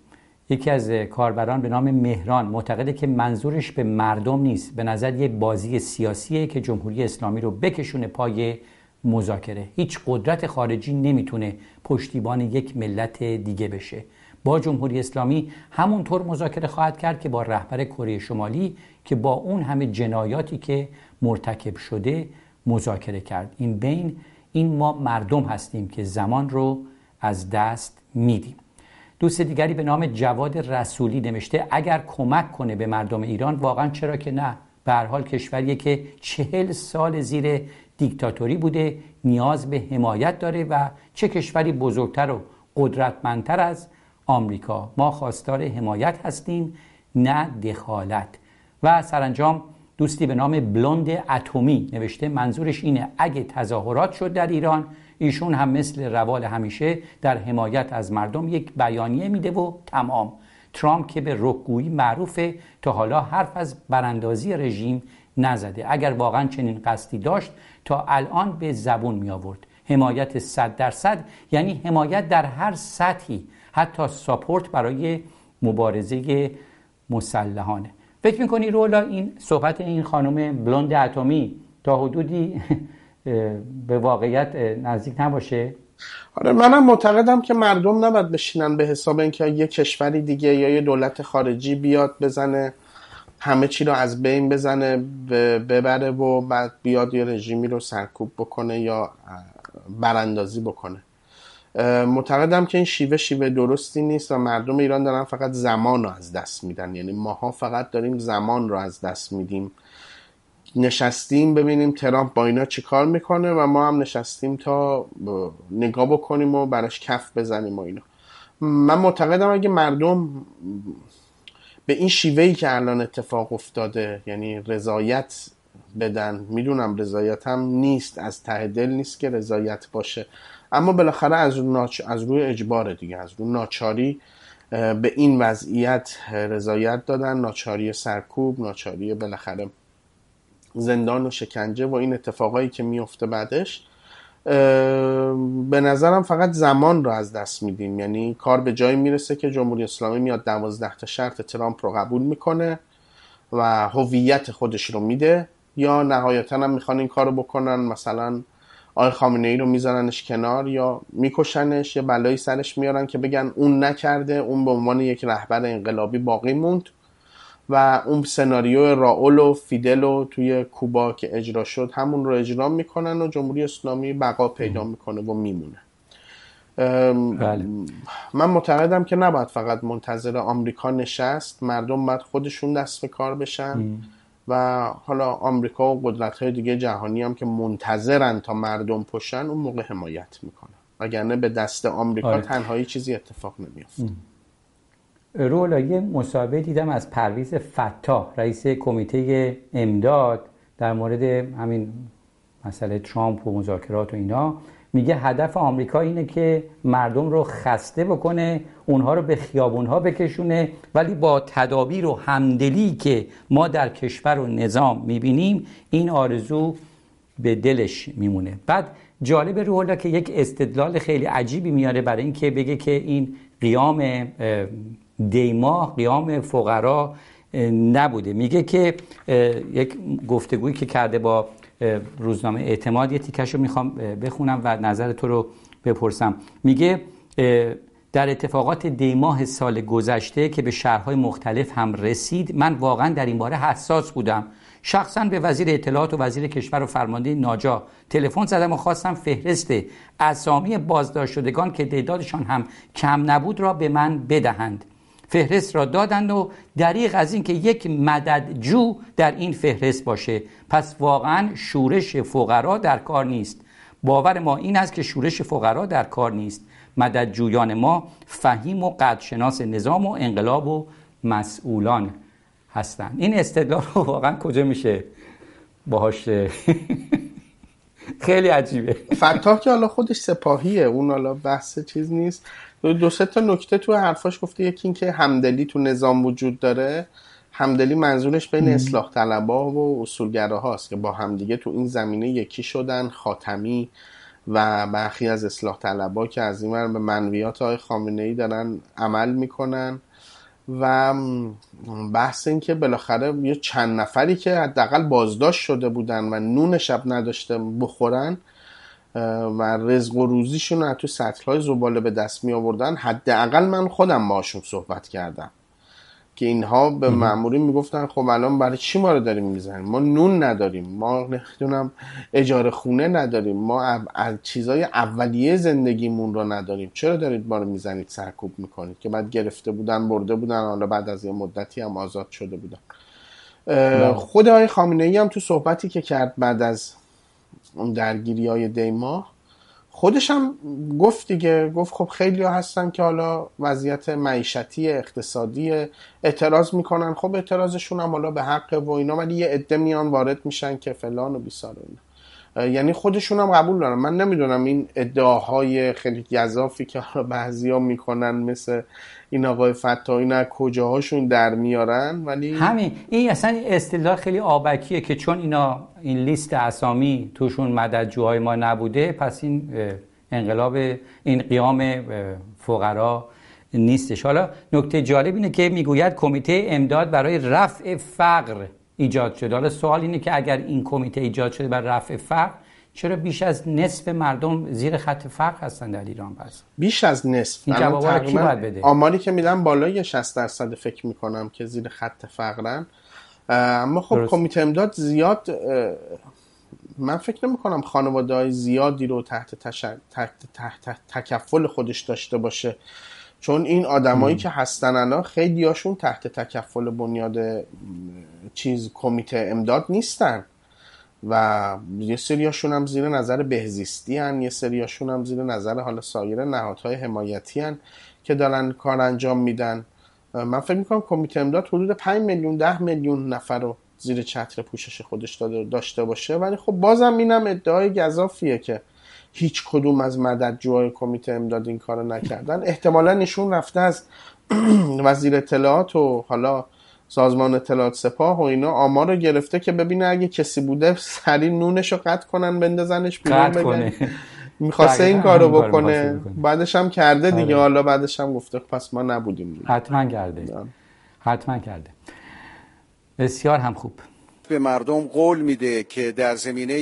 یکی از کاربران به نام مهران معتقده که منظورش به مردم نیست، به نظر یه بازی سیاسیه که جمهوری اسلامی رو بکشونه پای مذاکره. هیچ قدرت خارجی نمیتونه پشتیبان یک ملت دیگه بشه. با جمهوری اسلامی همونطور مذاکره خواهد کرد که با رهبر کره شمالی که با اون همه جنایاتی که مرتکب شده مذاکره کرد. این ما مردم هستیم که زمان رو از دست میدیم. دوست دیگری به نام جواد رسولی نوشته اگر کمک کنه به مردم ایران واقعا چرا که نه؟ به هر حال کشوریه که 40 سال زیر دیکتاتوری بوده، نیاز به حمایت داره و چه کشوری بزرگتر و قدرتمندتر از آمریکا. ما خواستار حمایت هستیم نه دخالت. و سرانجام دوستی به نام بلوند اتمی نوشته منظورش اینه اگه تظاهرات شد در ایران، ایشون هم مثل روال همیشه در حمایت از مردم یک بیانیه میده و تمام. ترامپ که به رکگویی معروفه تا حالا حرف از براندازی رژیم نزده. اگر واقعا چنین قصدی داشت تا الان به زبون می آورد. حمایت 100% یعنی حمایت در هر سطحی، حتی ساپورت برای مبارزه مسلحانه. فکر میکنی رولا این صحبت این خانم بلوند اتمی تا حدودی به واقعیت نزدیک نباشه؟ آره، منم معتقدم که مردم نباید بشینن به حساب اینکه یه کشوری دیگه یا یه دولت خارجی بیاد بزنه همه چی رو از بین بزنه ببره و بعد بیاد یه رژیمی رو سرکوب بکنه یا براندازی بکنه. معتقدم که این شیوه درستی نیست و مردم ایران دارن فقط زمان رو از دست میدن. یعنی ماها فقط داریم زمان رو از دست میدیم. نشستیم ببینیم ترامپ با اینا چی کار میکنه و ما هم نشستیم تا نگاه بکنیم و براش کف بزنیم و اینا. من معتقدم اگه مردم به این شیوهی که الان اتفاق افتاده یعنی رضایت بدن، میدونم رضایت هم نیست، از ته دل نیست که رضایت باشه، اما بالاخره از روی اجبار دیگه، از روی ناچاری به این وضعیت رضایت دادن، ناچاری سرکوب، ناچاری بالاخره زندان و شکنجه و این اتفاقایی که میفته بعدش. به نظرم فقط زمان رو از دست میدیم. یعنی کار به جایی میرسه که جمهوری اسلامی میاد 12 تا شرط ترامپ رو قبول میکنه و هویت خودش رو میده، یا نهایتا هم میخوان این کار رو بکنن مثلا آقای خامنه ای رو میذارنش کنار یا میکشنش یا بلایی سرش میارن که بگن اون نکرده، اون به عنوان یک رهبر انقلابی باقی موند و اون سناریو راول و فیدل توی کوبا که اجرا شد همون رو اجرا میکنن و جمهوری اسلامی بقا پیدا میکنه و میمونه. بله. من معتقدم که نباید فقط منتظر آمریکا نشست، مردم باید خودشون دست به کار بشن و حالا آمریکا و قدرت‌های دیگه جهانی هم که منتظرن تا مردم پشن اون موقع حمایت میکنن، وگرنه به دست آمریکا تنهایی چیزی اتفاق نمیافته. رولا یه مصاحبه دیدم از پرویز فتاح رئیس کمیته امداد در مورد همین مسئله ترامپ و مذاکرات و اینا. میگه هدف آمریکا اینه که مردم رو خسته بکنه، اونها رو به خیابونها بکشونه، ولی با تدابیر و همدلی که ما در کشور و نظام میبینیم این آرزو به دلش میمونه. بعد جالب رولا که یک استدلال خیلی عجیبی میاره برای این که بگه که این قیام دیما قیام فقرا نبوده. میگه که یک گفتگویی که کرده با روزنامه اعتماد، یه تیکش رو میخوام بخونم و نظر تو رو بپرسم. میگه در اتفاقات دیماه سال گذشته که به شهرهای مختلف هم رسید، من واقعا در این باره حساس بودم. شخصا به وزیر اطلاعات و وزیر کشور و فرمانده ناجا تلفن زدم و خواستم فهرست اسامی بازداشت شدگان که تعدادشان هم کم نبود را به من بدهند. فهرست را دادند و دریغ از این که یک مددجو در این فهرست باشه. پس واقعا شورش فقرا در کار نیست. باور ما این است که شورش فقرا در کار نیست. مددجویان ما فهیم و قدرشناس نظام و انقلاب و مسئولان هستند. این استدلال رو واقعا کجا میشه باهاش خیلی عجیبه. فتاح که حالا خودش سپاهیه، اون حالا بحث چیز نیست. دو سه تا نکته تو حرفاش گفته. یکی این که همدلی تو نظام وجود داره. همدلی منظورش بین اصلاح طلبها و اصولگراهاست که با همدیگه تو این زمینه یکی شدن. خاتمی و برخی از اصلاح طلبها که از این ور به منویات آقای خامنه‌ای دارن عمل میکنن و بحث این که بالاخره یه چند نفری که حداقل بازداشت شده بودن و نون شب نداشته بخورن و رزق و روزیشون رو تو سطل‌های زباله به دست می آوردن، حداقل من خودم باشون صحبت کردم که اینها به مأمورین میگفتن خب الان برای چی ما رو داریم میزنیم؟ ما نون نداریم، ما نمیدونم اجاره خونه نداریم، ما چیزای اولیه زندگیمون رو نداریم، چرا دارید ما رو میزنید سرکوب میکنید؟ که بعد گرفته بودن برده بودن، حالا بعد از یه مدتی هم آزاد شده بودن. خود آقای خامنه‌ای هم تو صحبتی که کرد بعد از اون درگیری‌های دی‌ماه خودش هم گفت دیگه، گفت خب خیلی ها هستن که حالا وضعیت معیشتی اقتصادی اعتراض میکنن، خب اعتراضشون هم حالا به حق و اینا، ولی یه عده میان وارد میشن که فلان و بیسار و اینا. یعنی خودشون هم قبول دارن. من نمیدونم این ادعاهای خیلی گزافی که بعضیا میکنن مثل این آقای فتاحی اینا کجاهاشون در میارن، ولی همین این اصلا اصطلاح خیلی آبکیه که چون اینا این لیست اسامی توشون مددجوهای ما نبوده، پس این انقلاب، این قیام فقرا نیستش. حالا نکته جالب اینه که میگوید کمیته امداد برای رفع فقر ایجاد شده. حالا سوال اینه که اگر این کمیته ایجاد شده برای رفع فقر، چرا بیش از نصف مردم زیر خط فقر هستن در ایران؟ پس بیش از نصف. این جوابا رو کی باید بده؟ آماری که میدن بالای 60% فکر میکنم که زیر خط فقرن. اما خب درست. کمیته امداد زیاد، من فکر نمیکنم خانواده‌های زیادی رو تحت تکفل خودش داشته باشه، چون این آدمایی که هستن الان خیلی هاشون تحت تکفل بنیاد کمیته امداد نیستن و یه سریاشون هم زیر نظر بهزیستی هن، یه سریاشون هم زیر نظر حالا سایر نهادهای حمایتی هن که دارن کار انجام میدن. من فکر میکنم کمیته امداد حدود 5 میلیون 10 میلیون نفر رو زیر چتر پوشش خودش داشته باشه، ولی خب بازم اینم ادعای گزافیه که هیچ کدوم از مددجوهای کمیته امداد این کارو نکردن. احتمالاً نشون رفته از وزیر اطلاعات و حالا سازمان اطلاعات سپاه و اینا آمار رو گرفته که ببینه اگه کسی بوده سریع نونش رو قطع کنن بندازنش بیرون بگن میخواسته این کارو بکنه. بعدش هم کرده دیگه. حالا بعدش هم گفته پس ما نبودیم دیگه. حتما کرده. بسیار هم خوب. به مردم قول میده که در زمینه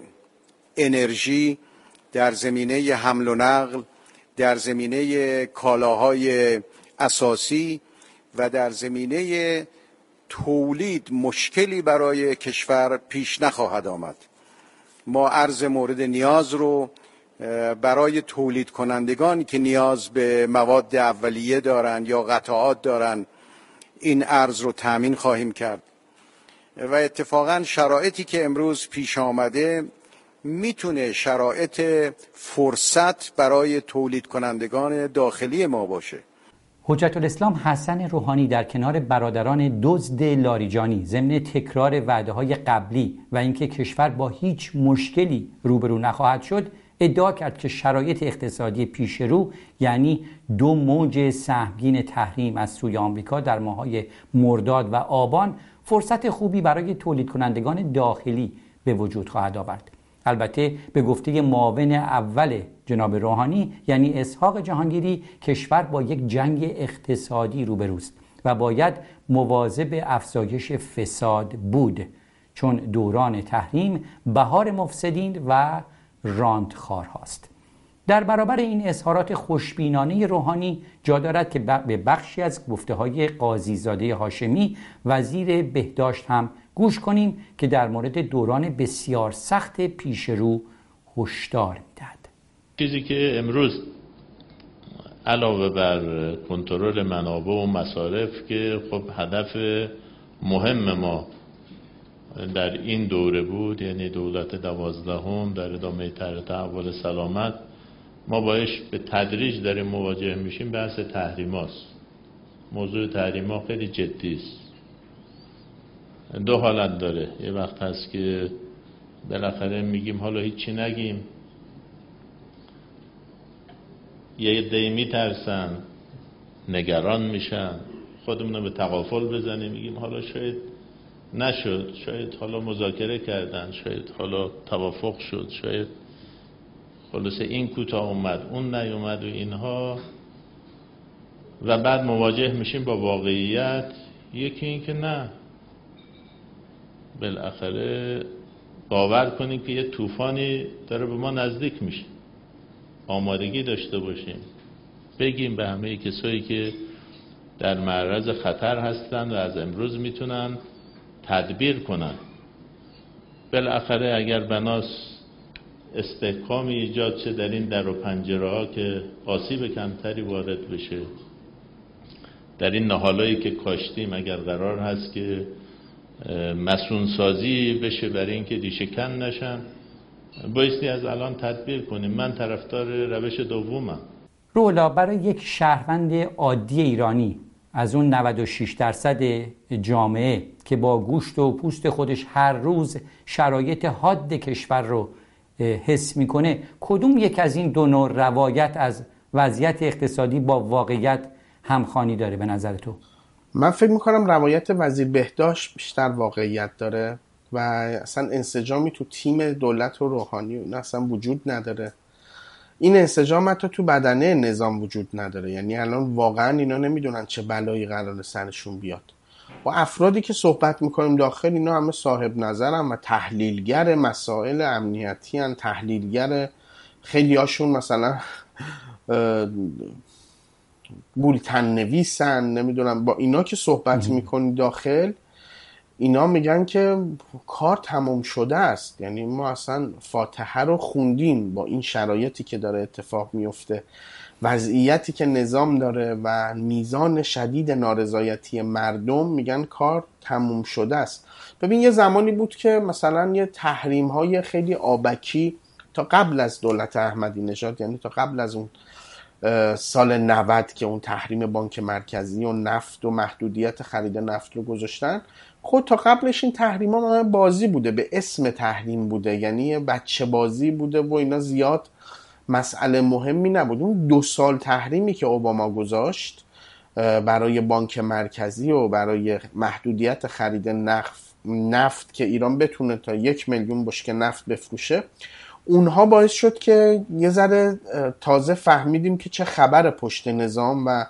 انرژی، در زمینه حمل و نقل، در زمینه کالاهای اساسی و در زمینه تولید مشکلی برای کشور پیش نخواهد آمد. ما عرض مورد نیاز رو برای تولید کنندگانی که نیاز به مواد اولیه دارن یا قطعات دارن این عرض رو تامین خواهیم کرد و اتفاقا شرایطی که امروز پیش آمده میتونه شرایط فرصت برای تولید کنندگان داخلی ما باشه. حجت الاسلام حسن روحانی در کنار برادران دزد لاریجانی ضمن تکرار وعده‌های قبلی و اینکه کشور با هیچ مشکلی روبرو نخواهد شد، ادعا کرد که شرایط اقتصادی پیش رو، یعنی 2 موج سهمگین تحریم از سوی آمریکا در ماه‌های مرداد و آبان، فرصت خوبی برای تولید کنندگان داخلی به وجود خواهد آورد. البته به گفته معاون اول جناب روحانی یعنی اسحاق جهانگیری، کشور با یک جنگ اقتصادی روبروست و باید مواظب افزایش فساد بود، چون دوران تحریم بهار مفسدین و رانتخوار هاست. در برابر این اظهارات خوشبینانه روحانی جا دارد که به بخشی از گفته‌های قاضیزاده هاشمی وزیر بهداشت هم گوش کنیم که در مورد دوران بسیار سخت پیش رو هشدار می‌دهد. چیزی که امروز علاوه بر کنترل منابع و مصارف که خب هدف مهم ما در این دوره بود، یعنی دولت 12 در ادامه طرح تحول سلامت، ما باش به تدریج داریم مواجه میشیم. بحث تحریم هاست. موضوع تحریم ها خیلی جدی است. 2 حالت داره. یه وقت هست که بالاخره میگیم حالا هیچی نگیم، یه عده‌ای میترسن، نگران میشن، خودمون رو به تغافل بزنیم، میگیم حالا شاید نشد، شاید حالا مذاکره کردن، شاید حالا توافق شد، شاید خلاصه این کوتاه اومد اون نیومد و اینها. و بعد مواجه میشیم با واقعیت. یکی این که نه، بالاخره باور کنیم که یه طوفانی داره به ما نزدیک میشه، آمادگی داشته باشیم، بگیم به همه کسایی که در معرض خطر هستند و از امروز میتونن تدبیر کنن. بالاخره اگر بناس استحکامی ایجاد شه در این در و پنجره ها که آسیب کمتری وارد بشه، در این نهالایی که کاشتیم اگر قرار هست که مسئول سازی بشه برای اینکه ریشه کن نشن، بایستی از الان تدبیر کنیم. من طرفدار روش دومم. رولا، برای یک شهروند عادی ایرانی از اون 96% جامعه که با گوشت و پوست خودش هر روز شرایط حاد کشور رو حس میکنه، کدوم یک از این دو نوع روایت از وضعیت اقتصادی با واقعیت همخوانی داره به نظر تو؟ من فکر میکنم روایت وزیر بهداشت بیشتر واقعیت داره و اصلا انسجامی تو تیم دولت و روحانی اصلا وجود نداره. این انسجام حتی تو بدنه نظام وجود نداره. یعنی الان واقعا اینا نمیدونن چه بلایی قراره سرشون بیاد. با افرادی که صحبت میکنیم داخل، اینا همه صاحب نظرن و تحلیلگر مسائل امنیتی هن، تحلیلگر. خیلی هاشون مثلا بولتن نویسن، نمیدونم. با اینا که صحبت میکنی داخل، اینا میگن که کار تمام شده است. یعنی ما اصلا فاتحه رو خوندیم با این شرایطی که داره اتفاق میفته، وضعیتی که نظام داره و میزان شدید نارضایتی مردم، میگن کار تموم شده است. ببین یه زمانی بود که مثلا یه تحریم های خیلی آبکی تا قبل از دولت احمدی نژاد، یعنی تا قبل از اون سال 90 که اون تحریم بانک مرکزی و نفت و محدودیت خرید نفت رو گذاشتن، خود تا قبلش این تحریم ها بازی بوده، به اسم تحریم بوده، یعنی بچه بازی بوده و اینا زیاد مسئله مهمی نبود. اون 2 سال تحریمی که اوباما گذاشت برای بانک مرکزی و برای محدودیت خرید نفت که ایران بتونه تا 1 میلیون بشکه نفت بفروشه، اونها باعث شد که یه ذره تازه فهمیدیم که چه خبر پشت نظام و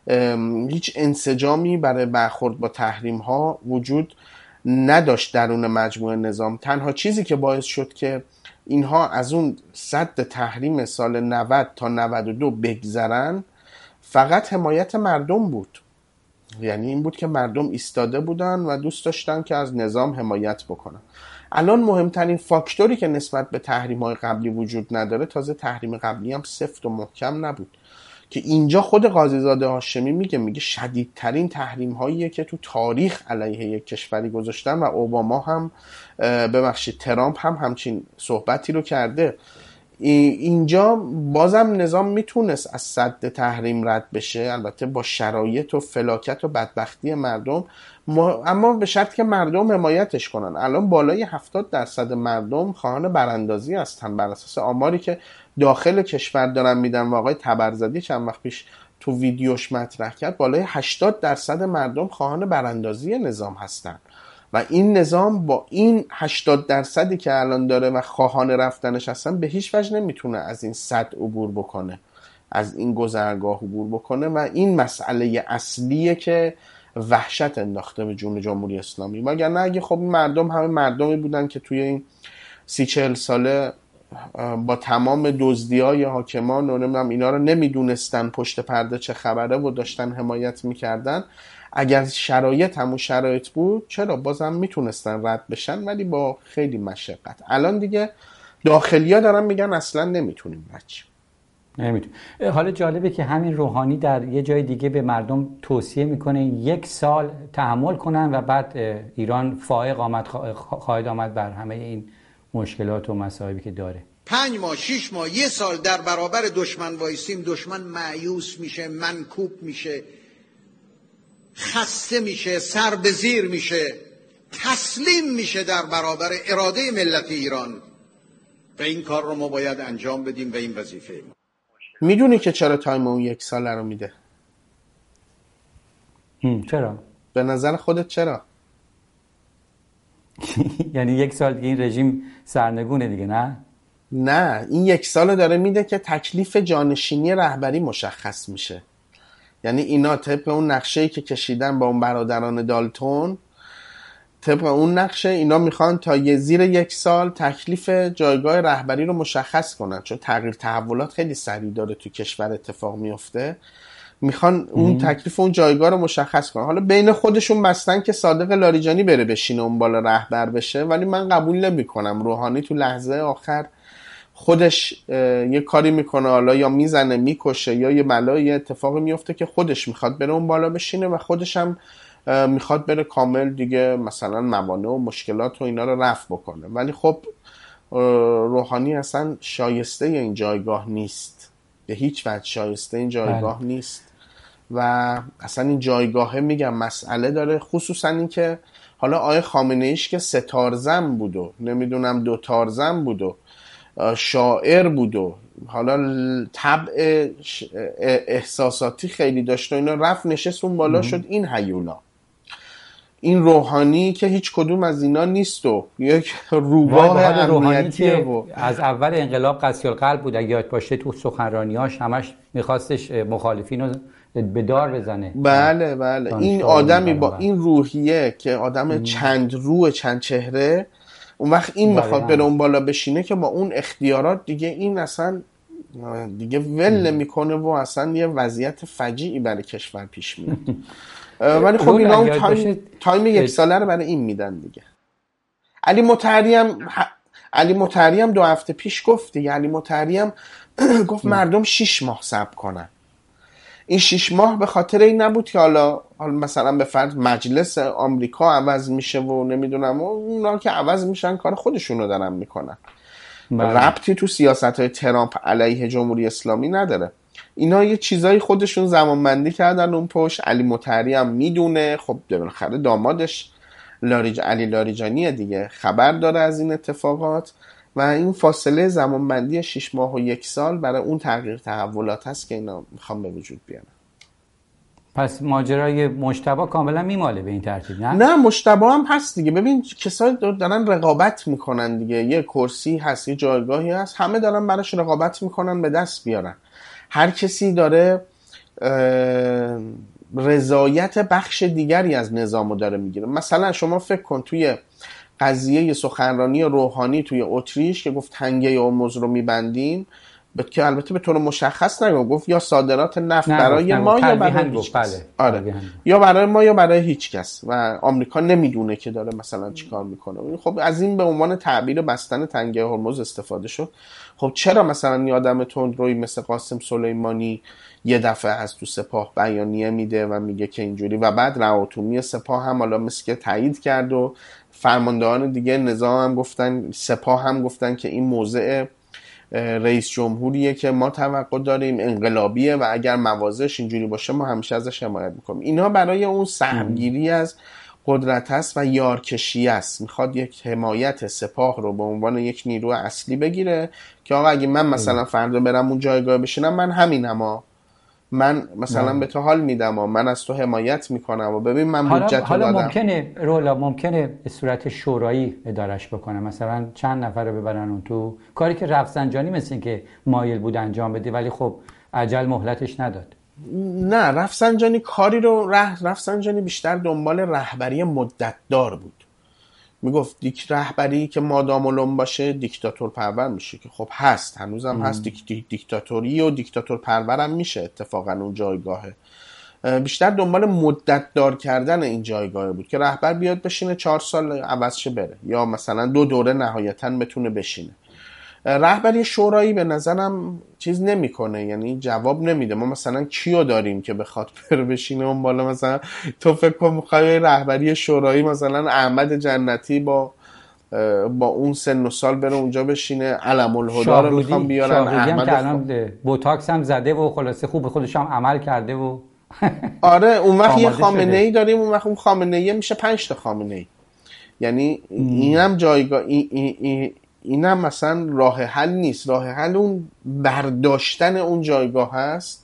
هیچ انسجامی برای برخورد با تحریم ها وجود نداشت درون مجموعه نظام. تنها چیزی که باعث شد که اینها از اون سد تحریم سال 90 تا 92 بگذرن فقط حمایت مردم بود. یعنی این بود که مردم ایستاده بودن و دوست داشتن که از نظام حمایت بکنن. الان مهمترین فاکتوری که نسبت به تحریم‌های قبلی وجود نداره، تازه تحریم قبلی هم سفت و محکم نبود، که اینجا خود قاضیزاده هاشمی میگه شدیدترین تحریم‌هاییه که تو تاریخ علیه یک کشوری گذاشتن و اوباما هم ببخشید ترامپ هم همچین صحبتی رو کرده. اینجا بازم نظام میتونست از سد تحریم رد بشه، البته با شرایط و فلاکت و بدبختی مردم، اما به شرط که مردم حمایتش کنن. الان بالای 70% مردم خواهان براندازی هستن بر اساس آماری که داخل کشور دارن میدن. و آقای تبرزدی چند وقت پیش تو ویدیوش مطرح کرد بالای 80% مردم خواهان براندازی نظام هستن و این نظام با این 80% که الان داره و خواهان رفتنش هستن به هیچ وجه نمیتونه از این سد عبور بکنه، از این گذرگاه عبور بکنه و این مسئله اصلیه که وحشت انداخته به جون جمهوری اسلامی. وگرنه اگه خب مردم همه مردمی بودن که توی این 30-40 ساله با تمام دزدی‌های حاکمان و نمیدونم اینا رو نمیدونستن پشت پرده چه خبره و داشتن حمایت میکردن، اگر شرایط همون شرایط بود چرا بازم میتونستن رد بشن، ولی با خیلی مشقت. الان دیگه داخلیا دارن میگن اصلا نمیتونیم بچیم. نمیتونیم. حالا جالبه که همین روحانی در یه جای دیگه به مردم توصیه میکنه 1 سال تحمل کنن و بعد ایران فائق خواهد آمد بر همه این مشکلات و مصائبی که داره. 5 ماه 6 ماه 1 سال در برابر دشمن وایسیم، دشمن مایوس میشه، منکوب میشه، خسته میشه، سر به زیر میشه، تسلیم میشه در برابر اراده ملت ایران و این کار رو ما باید انجام بدیم و این وظیفه ما. میدونی که چرا تایم اون 1 سال رو میده؟ چرا؟ به نظر خودت چرا؟ یعنی 1 سال دیگه این رژیم سرنگونه دیگه، نه این 1 سال داره میده که تکلیف جانشینی رهبری مشخص میشه. یعنی اینا طبق اون نقشه‌ای که کشیدن با اون برادران دالتون، طبق اون نقشه اینا میخوان تا زیر 1 سال تکلیف جایگاه رهبری رو مشخص کنن، چون تغییر تحولات خیلی سریع داره تو کشور اتفاق میفته. میخوان اون تکلیف اون جایگاه رو مشخص کنن. حالا بین خودشون بستن که صادق لاریجانی بره بشینه اون بالا رهبر بشه، ولی من قبول نمیکنم. روحانی تو لحظه آخر خودش یه کاری میکنه، حالا یا میزنه میکشه یا یه بلایی اتفاقی میفته که خودش میخواد بره اون بالا بشینه و خودش هم میخواد بره کامل دیگه مثلا موانع و مشکلات و اینا رو رفع بکنه. ولی خب روحانی اصلا شایسته این جایگاه نیست، به هیچ وجه شایسته این جایگاه نیست و اصلا این جایگاهه میگم مسئله داره، خصوصا این که حالا آیه خامنه ایش که 3 تارزن بود و نمیدونم 2 تارزن بود و شاعر بود و حالا طبع احساساتی خیلی داشت و اینا، رفت نشست اون بالا شد این هیولا. این روحانی که هیچ کدوم از اینا نیست و یک روباه امنیتیه و از اول انقلاب قسی القلب بود. اگه یاد باشه تو سخنرانیاش همش میخواستش مخالفین رو به دار بزنه. بله بله. این آدمی با این روحیه که آدم چند روح چند چهره، اون وقت این بخواد بره اون بالا بشینه که با اون اختیارات دیگه این اصلا دیگه ول میکنه و اصلا یه وضعیت فجیعی برای کشور پیش میاد. ولی خب اینا اون تایم 1 ساله رو برای این میدن دیگه. علی مطهری هم 2 هفته پیش گفت دیگه. علی مطهری هم گفت مردم 6 ماه صبر کنن. این 6 ماه به خاطر این نبود که حالا مثلا به فرض مجلس آمریکا عوض میشه و نمیدونم اونا که عوض میشن کار خودشونو دارن میکنن، ربطی تو سیاست‌های ترامپ علیه جمهوری اسلامی نداره. اینا یه چیزایی خودشون زمانبندی کردن اون پشت. علی مطهری هم میدونه، خب بالاخره دامادش علی لاریجانیه دیگه، خبر داره از این اتفاقات و این فاصله زمانبندی 6 ماه و 1 سال برای اون تغییر تحولات هست که اینا میخوام به وجود بیارن. پس ماجرای مجتبی کاملا میماله به این ترتیب، نه مجتبی هم هست دیگه. ببین کسایی دارن رقابت میکنن دیگه، یه کرسی هست یه جایگاهی هست، همه دارن براش رقابت میکنن به دست بیارن. هر کسی داره رضایت بخش دیگری از نظامو داره میگیره. مثلا شما فکر کن توی قضیه سخنرانی روحانی توی اتریش که گفت تنگه هرمز رو میبندیم، که البته به طور مشخص گفت یا صادرات نفت برای ما یا برای هیچ کس. آره. یا برای ما یا برای هیچ کس و آمریکا نمیدونه که داره مثلا چیکار میکنه. خب از این به عنوان تعبیر بستن تنگه هرمز استفاده شد. خب چرا مثلا یه آدم تندروی مثل قاسم سلیمانی یه دفعه از تو سپاه بیانیه میده و میگه که اینجوری و بعد رهاتومی سپاه هم حالا مثل که تایید کرد و فرماندهان دیگه نظام هم گفتن، سپاه هم گفتن که این موضع رئیس جمهوریه که ما توقع داریم انقلابیه و اگر مواضعش اینجوری باشه ما همیشه ازش حمایت میکنیم. اینا برای اون سهمگیری از قدرت است و یارکشی است. میخواد یک حمایت سپاه رو به عنوان یک نیرو اصلی بگیره که آقا اگه من مثلا فردا برم اون جایگاه بشینم من همینم من مثلا به تو حال میدم من از تو حمایت میکنم و ببین من حجت حالا ممکنه به صورت شورایی ادارش بکنه، مثلا چند نفر رو ببرن اون تو، کاری که رفسنجانی مثل این که مایل بود انجام بده ولی خب عجل مهلتش نداد. نه رفسنجانی کاری رو رفسنجانی بیشتر دنبال رهبری مدتدار بود. میگفت رهبری که مادام العمر باشه دیکتاتور پرور میشه، که خب هست هنوزم هست دیکتاتوری و دیکتاتور پرورم میشه اتفاقا اون جایگاهه. بیشتر دنبال مدت دار کردن این جایگاه بود که رهبر بیاد بشینه 4 سال عوض شه بره یا مثلا 2 دوره نهایتاً بتونه بشینه. رهبری شورایی به نظرم چیز نمیکنه، یعنی جواب نمیده. ما مثلا کیو داریم که بخواد بره بشینه اون بالا؟ مثلا تو فکر کن میخوای رهبری شورایی مثلا احمد جنتی با اون سن و سال بره اونجا بشینه، علم الهدا رو میخوام بیارن، احمد که الان بوتاکس هم زده و خلاصه خوب خودش هم عمل کرده و آره اون وقت یه خامنه ای داریم، اون وقت اون خامنه ای میشه 5 تا خامنه ای. یعنی اینم جایگاه اینم مثلا راه حل نیست. راه حل اون برداشتن اون جایگاه هست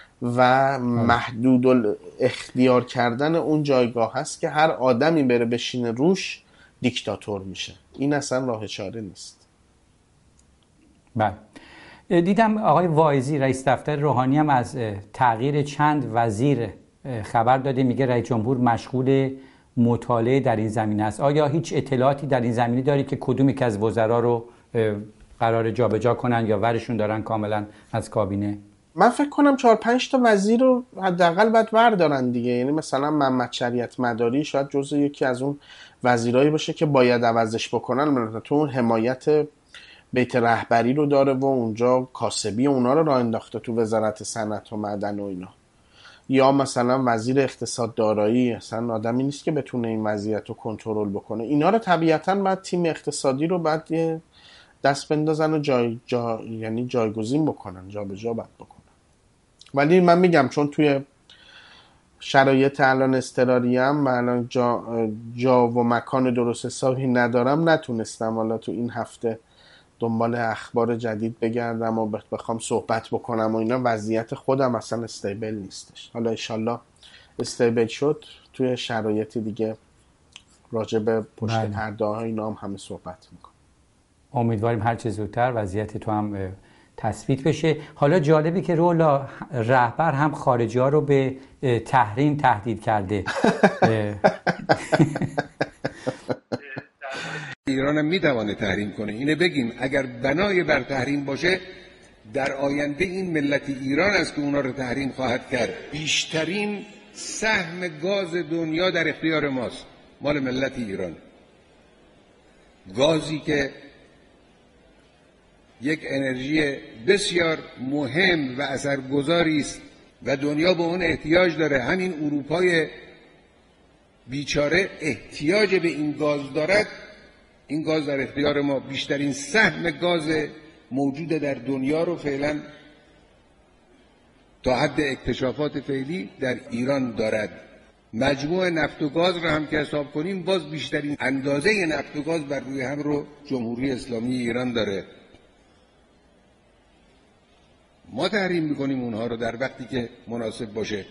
و محدود اختیار کردن اون جایگاه هست که هر آدمی بره بشینه روش دیکتاتور میشه. این اصلا راه چاره نیست. بله دیدم آقای واعظی رئیس دفتر روحانی هم از تغییر چند وزیر خبر داده، میگه رئیس جمهور مشغول مطالعه در این زمینه است. آیا هیچ اطلاعاتی در این زمینه داری که کدومی که از وزرا رو قرار جابجا کنن یا ورشون دارن کاملا از کابینه؟ من فکر کنم 4-5 تا وزیر رو حداقل باید بردارن دیگه. یعنی مثلا محمد شریعت مداری شاید جزو یکی از اون وزیرایی باشه که باید عوضش بکنن، تو اون حمایت بیت رهبری رو داره و اونجا کاسبی اونا رو راه انداخته تو وزارت صنعت و معدن و اینا. یا مثلا وزیر اقتصاد دارایی اصلا آدمی نیست که بتونه این وضعیت رو کنترل بکنه. اینا رو طبیعتاً باید تیم اقتصادی رو باید دست بندازن و یعنی جایگزین بکنن، جابجا باید بکنن. ولی من میگم چون توی شرایط الان اضطراریم و الان جا و مکان درست حسابی ندارم، نتونستم حالا تو این هفته دنبال اخبار جدید بگردم و بخوام صحبت بکنم و اینا. وضعیت خودم اصلا استیبل نیستش. حالا انشالله استیبل شد توی شرایط دیگه راجع به پشت پرده ها اینا هم همه صحبت میکنم. امیدواریم هر چه زودتر وضعیت تو هم تثبیت بشه. حالا جالبه که رولا رهبر هم خارجی ها رو به تحریم تهدید کرده. ایران هم میتوانه تحریم کنه. اینه بگیم اگر بنای بر تحریم باشه در آینده این ملت ایران است که اونا رو تحریم خواهد کرد. بیشترین سهم گاز دنیا در اختیار ماست، مال ملت ایران. گازی که یک انرژی بسیار مهم و اثرگذاری است و دنیا به اون احتیاج داره. همین اروپای بیچاره احتیاج به این گاز دارد. این گاز در اختیار ما. بیشترین سهم گاز موجود در دنیا رو فعلا تا حد اکتشافات فعلی در ایران دارد. مجموع نفت و گاز رو هم که حساب کنیم باز بیشترین اندازه نفت و گاز بر روی هم رو جمهوری اسلامی ایران داره. ما تحریم میکنیم اونها رو در وقتی که مناسب باشه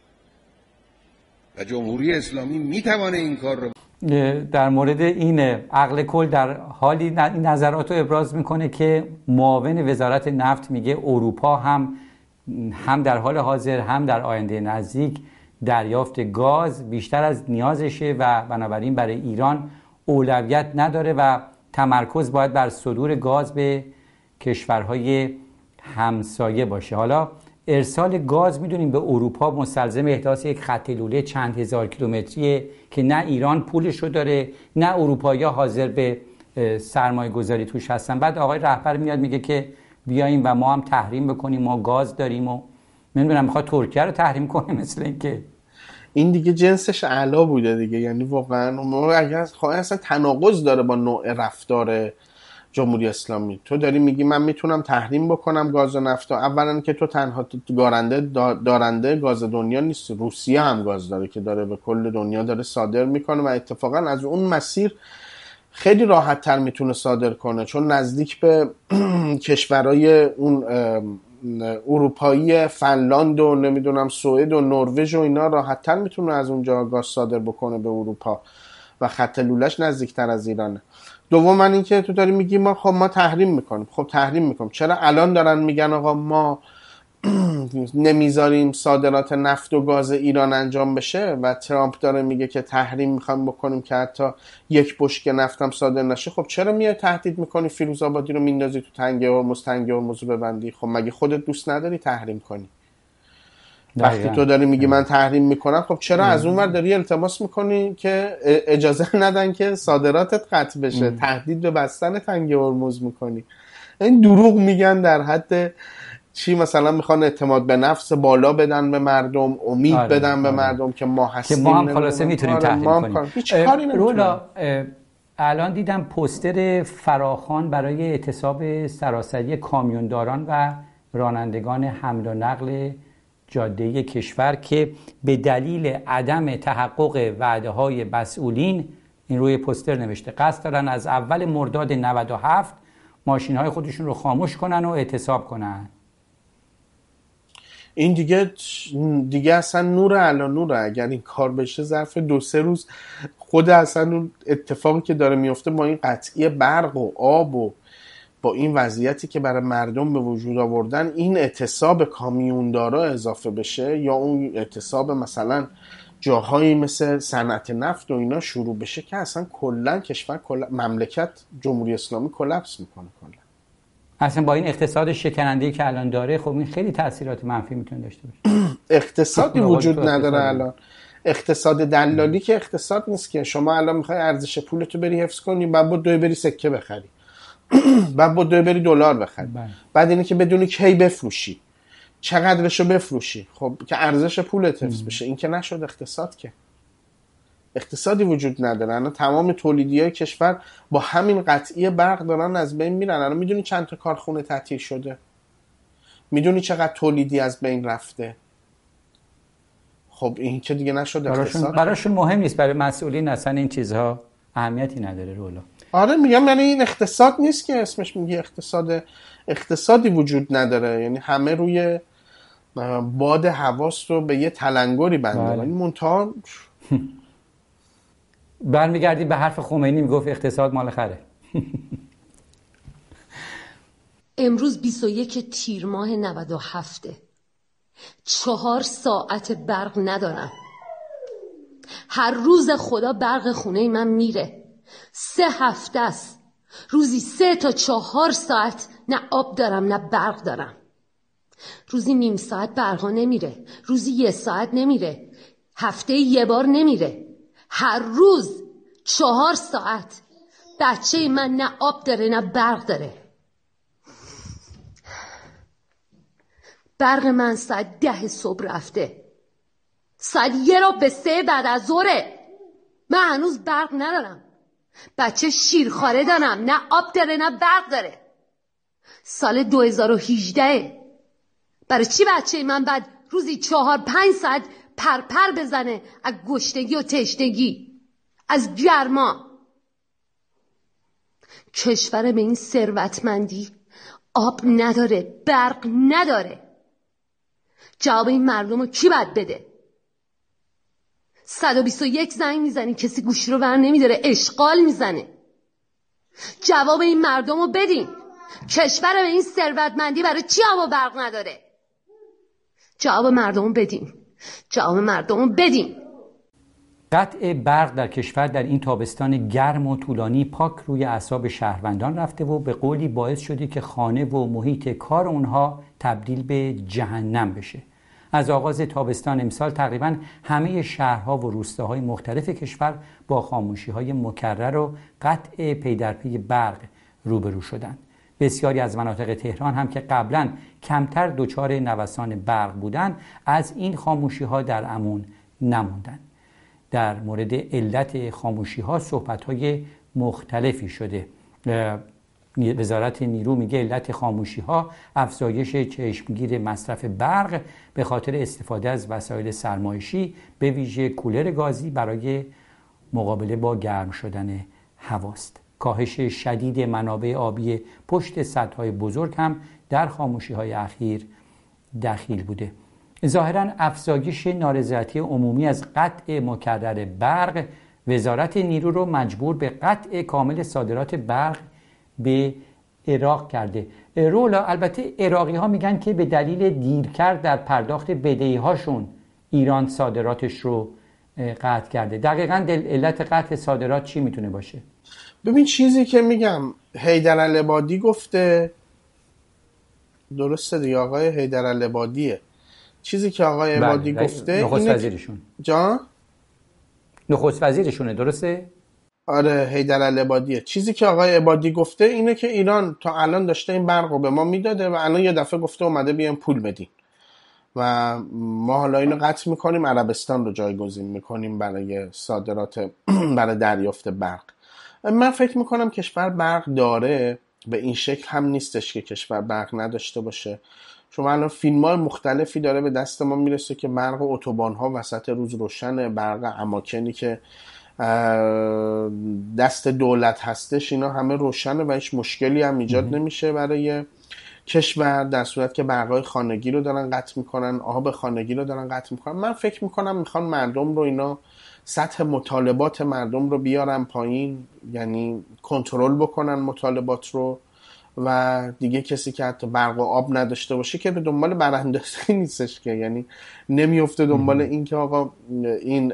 و جمهوری اسلامی میتوانه این کار رو. در مورد این عقل کل در حالی این نظرات رو ابراز میکنه که معاون وزارت نفت میگه اروپا هم در حال حاضر هم در آینده نزدیک دریافت گاز بیشتر از نیازشه و بنابراین برای ایران اولویت نداره و تمرکز باید بر صدور گاز به کشورهای همسایه باشه. حالا ارسال گاز میدونیم به اروپا مستلزم احداث یک خط لوله چند هزار کیلومتریه که نه ایران پولش رو داره نه اروپایی‌ها حاضر به سرمایه گذاری توش هستن. بعد آقای رهبر میاد میگه که بیاییم و ما هم تحریم بکنیم، ما گاز داریم و نمیدونم میخواد ترکیه رو تحریم کنه. مثل اینکه این دیگه جنسش اعلا بوده دیگه. یعنی واقعا اگر اصلا تناقض داره با نوع رفتار جمهوری اسلامی. تو داری میگی من میتونم تحریم بکنم گاز و نفت. اولا که تو تنها دارنده گاز دنیا نیست، روسیه هم گاز داره که داره به کل دنیا داره صادر میکنه و اتفاقا از اون مسیر خیلی راحت تر میتونه صادر کنه چون نزدیک به کشورهای اون اروپایی، فنلاند و نمیدونم سوئد و نروژ و اینا راحت تر میتونه از اونجا گاز صادر بکنه به اروپا و خط لولش نزدیکتر از ایرانه. دوم این که تو داری میگی ما تحریم میکنیم. خب تحریم میکنیم، چرا الان دارن میگن آقا ما نمیذاریم صادرات نفت و گاز ایران انجام بشه و ترامپ داره میگه که تحریم میخوایم بکنیم که حتی یک بشکه نفتم صادر نشه؟ خب چرا میای تهدید میکنی فیروزآبادی رو میندازی تو تنگ هرمز رو ببندی؟ خب مگه خودت دوست نداری تحریم کنی؟ وقتی تو داری میگی من تحریم میکنم، خب چرا از اون ور داری التماس میکنی که اجازه ندن که صادراتت قطع بشه؟ تهدید به بستن تنگ هرمز میکنی. این دروغ میگن در حد چی؟ مثلا میخوان اعتماد به نفس بالا بدن به مردم، امید بدن به مردم که ما هستیم، که ما هم خلاصه میتونیم تحریم کنیم. هیچ کاری رولا الان دیدم پوستر فراخوان برای اعتصاب سراسری کامیونداران و رانندگان حمل و نقل جاده کشور که به دلیل عدم تحقق وعده‌های مسئولین، این روی پوستر نوشته، قصد دارن از اول مرداد 97 ماشین‌های خودشون رو خاموش کنن و اعتصاب کنن. این دیگه اصلا نور علی نوره. اگر این کار بشه ظرف 2-3 روز خود اصلا اون اتفاقی که داره میفته با این قطعی برق و آب و با این وضعیتی که برای مردم به وجود آوردن این اعتصاب کامیوندارا اضافه بشه یا اون اعتصاب مثلا جاهایی مثل صنعت نفت و اینا شروع بشه که اصلا کلا کشور مملکت جمهوری اسلامی کلاپس میکنه کلا. اصلا با این اقتصاد شکننده‌ای که الان داره خب این خیلی تاثیرات منفی میتونه داشته باشه. اقتصادی وجود نداره الان. اقتصاد دلالی که اقتصاد نیست که. شما الان میخوای ارزش پولتو بری حفظ کنی، بعد با دوی بری سکه بخری، بعد با دوی بری دلار بخری، بعد اینه که بدونی کی بفروشی، چقدرشو بفروشی، خب که ارزش پولت حفظ بشه. این که نشد اقتصاد، که اقتصادی وجود نداره. الان تمام تولیدیای کشور با همین قطعی برق دارن از بین میرن. الان میدونی چند تا کارخونه تعطیل شده؟ میدونی چقدر تولیدی از بین رفته؟ خب این که دیگه نشد اقتصاد. براشون مهم نیست، برای مسئولین اصلا این چیزها اهمیتی نداره رولا. آره میگم یعنی این اقتصاد نیست که اسمش میگه اقتصادی وجود نداره. یعنی همه روی باد حواس رو به یه تلنگری بنده. یعنی منتها برمیگردیم به حرف خمینی، میگفت اقتصاد مال خره. امروز 21 تیر ماه 97، 4 ساعت برق ندارم. هر روز خدا برق خونه من میره. 3 هفته است روزی 3 تا 4 ساعت نه آب دارم نه برق دارم. روزی نیم ساعت برقا نمیره، روزی 1 ساعت نمیره، هفته 1 بار نمیره. هر روز 4 ساعت بچه من نه آب داره نه برق داره. برق من ساعت 10 صبح رفته، ساعت 1:03 بعد از ظهره. من هنوز برق ندارم، بچه شیرخواره دارم، نه آب داره نه برق داره. سال 2018 برای چی بچه من بعد روزی 4-5 ساعت پرپر بزنه از گشنگی و تشنگی، از گرما؟ کشور به این ثروتمندی آب نداره، برق نداره. جواب این مردم رو کی باید بده؟ 121 زنگ میزنی کسی گوشی رو بر نمیداره، اشغال میزنه. جواب این مردم رو بدین. کشور به این ثروتمندی برای چی آب و برق نداره؟ جواب مردم رو بدین. جواب مردم رو بدین. قطع برق در کشور در این تابستان گرم و طولانی پاک روی اعصاب شهروندان رفته و به قولی باعث شده که خانه و محیط کار اونها تبدیل به جهنم بشه. از آغاز تابستان امسال تقریباً همه شهرها و روستاهای مختلف کشور با خاموشی‌های مکرر و قطع پی در پی برق روبرو شدند. بسیاری از مناطق تهران هم که قبلاً کمتر دچار نوسان برق بودند، از این خاموشی‌ها در امان نموندند. در مورد علت خاموشی‌ها صحبت‌های مختلفی شده. وزارت نیرو میگه علت خاموشی‌ها افزایش چشمگیر مصرف برق به خاطر استفاده از وسایل سرمایشی، به ویژه کولر گازی برای مقابله با گرم شدن هواست. کاهش شدید منابع آبی پشت سدهای بزرگ هم در خاموشی‌های اخیر دخیل بوده. ظاهراً افزایش نارضایتی عمومی از قطع مکرر برق وزارت نیرو رو مجبور به قطع کامل صادرات برق به عراق کرده. رولا البته عراقی ها میگن که به دلیل دیرکرد در پرداخت بدهی هاشون ایران صادراتش رو قطع کرده. دقیقاً علت قطع صادرات چی میتونه باشه؟ ببین چیزی که میگم حیدرالعبادی گفته درسته دیگه، آقای حیدرالعبادیه. چیزی که آقای عبادی گفته نخست وزیرشون جان؟ نخست وزیرشونه درسته؟ آره حیدرالعبادیه. چیزی که آقای عبادی گفته اینه که ایران تا الان داشته این برق رو به ما میداده و الان یه دفعه گفته اومده بیایم پول بدین و ما حالا اینو قطع میکنیم، عربستان رو جایگزین میکنیم برای صادرات برای دریافت برق. من فکر میکنم کشور برق داره، به این شکل هم نیستش که کشور برق نداشته باشه. شما الان فیلم‌های مختلفی داره به دست ما میرسه که برق اتوبان‌ها وسط روز روشنه، برق اماکنی که دست دولت هستش اینا همه روشنه و هیچ مشکلی هم ایجاد نمیشه برای کشور، در صورت که برقای خانگی رو دارن قطع میکنن، آب خانگی رو دارن قطع میکنن. من فکر میکنم میخوان مردم رو اینا سطح مطالبات مردم رو بیارن پایین، یعنی کنترل بکنن مطالبات رو و دیگه کسی که حتی برق و آب نداشته باشه که به دنبال براندازی نیستش که، یعنی نمیفته دنبال این که آقا این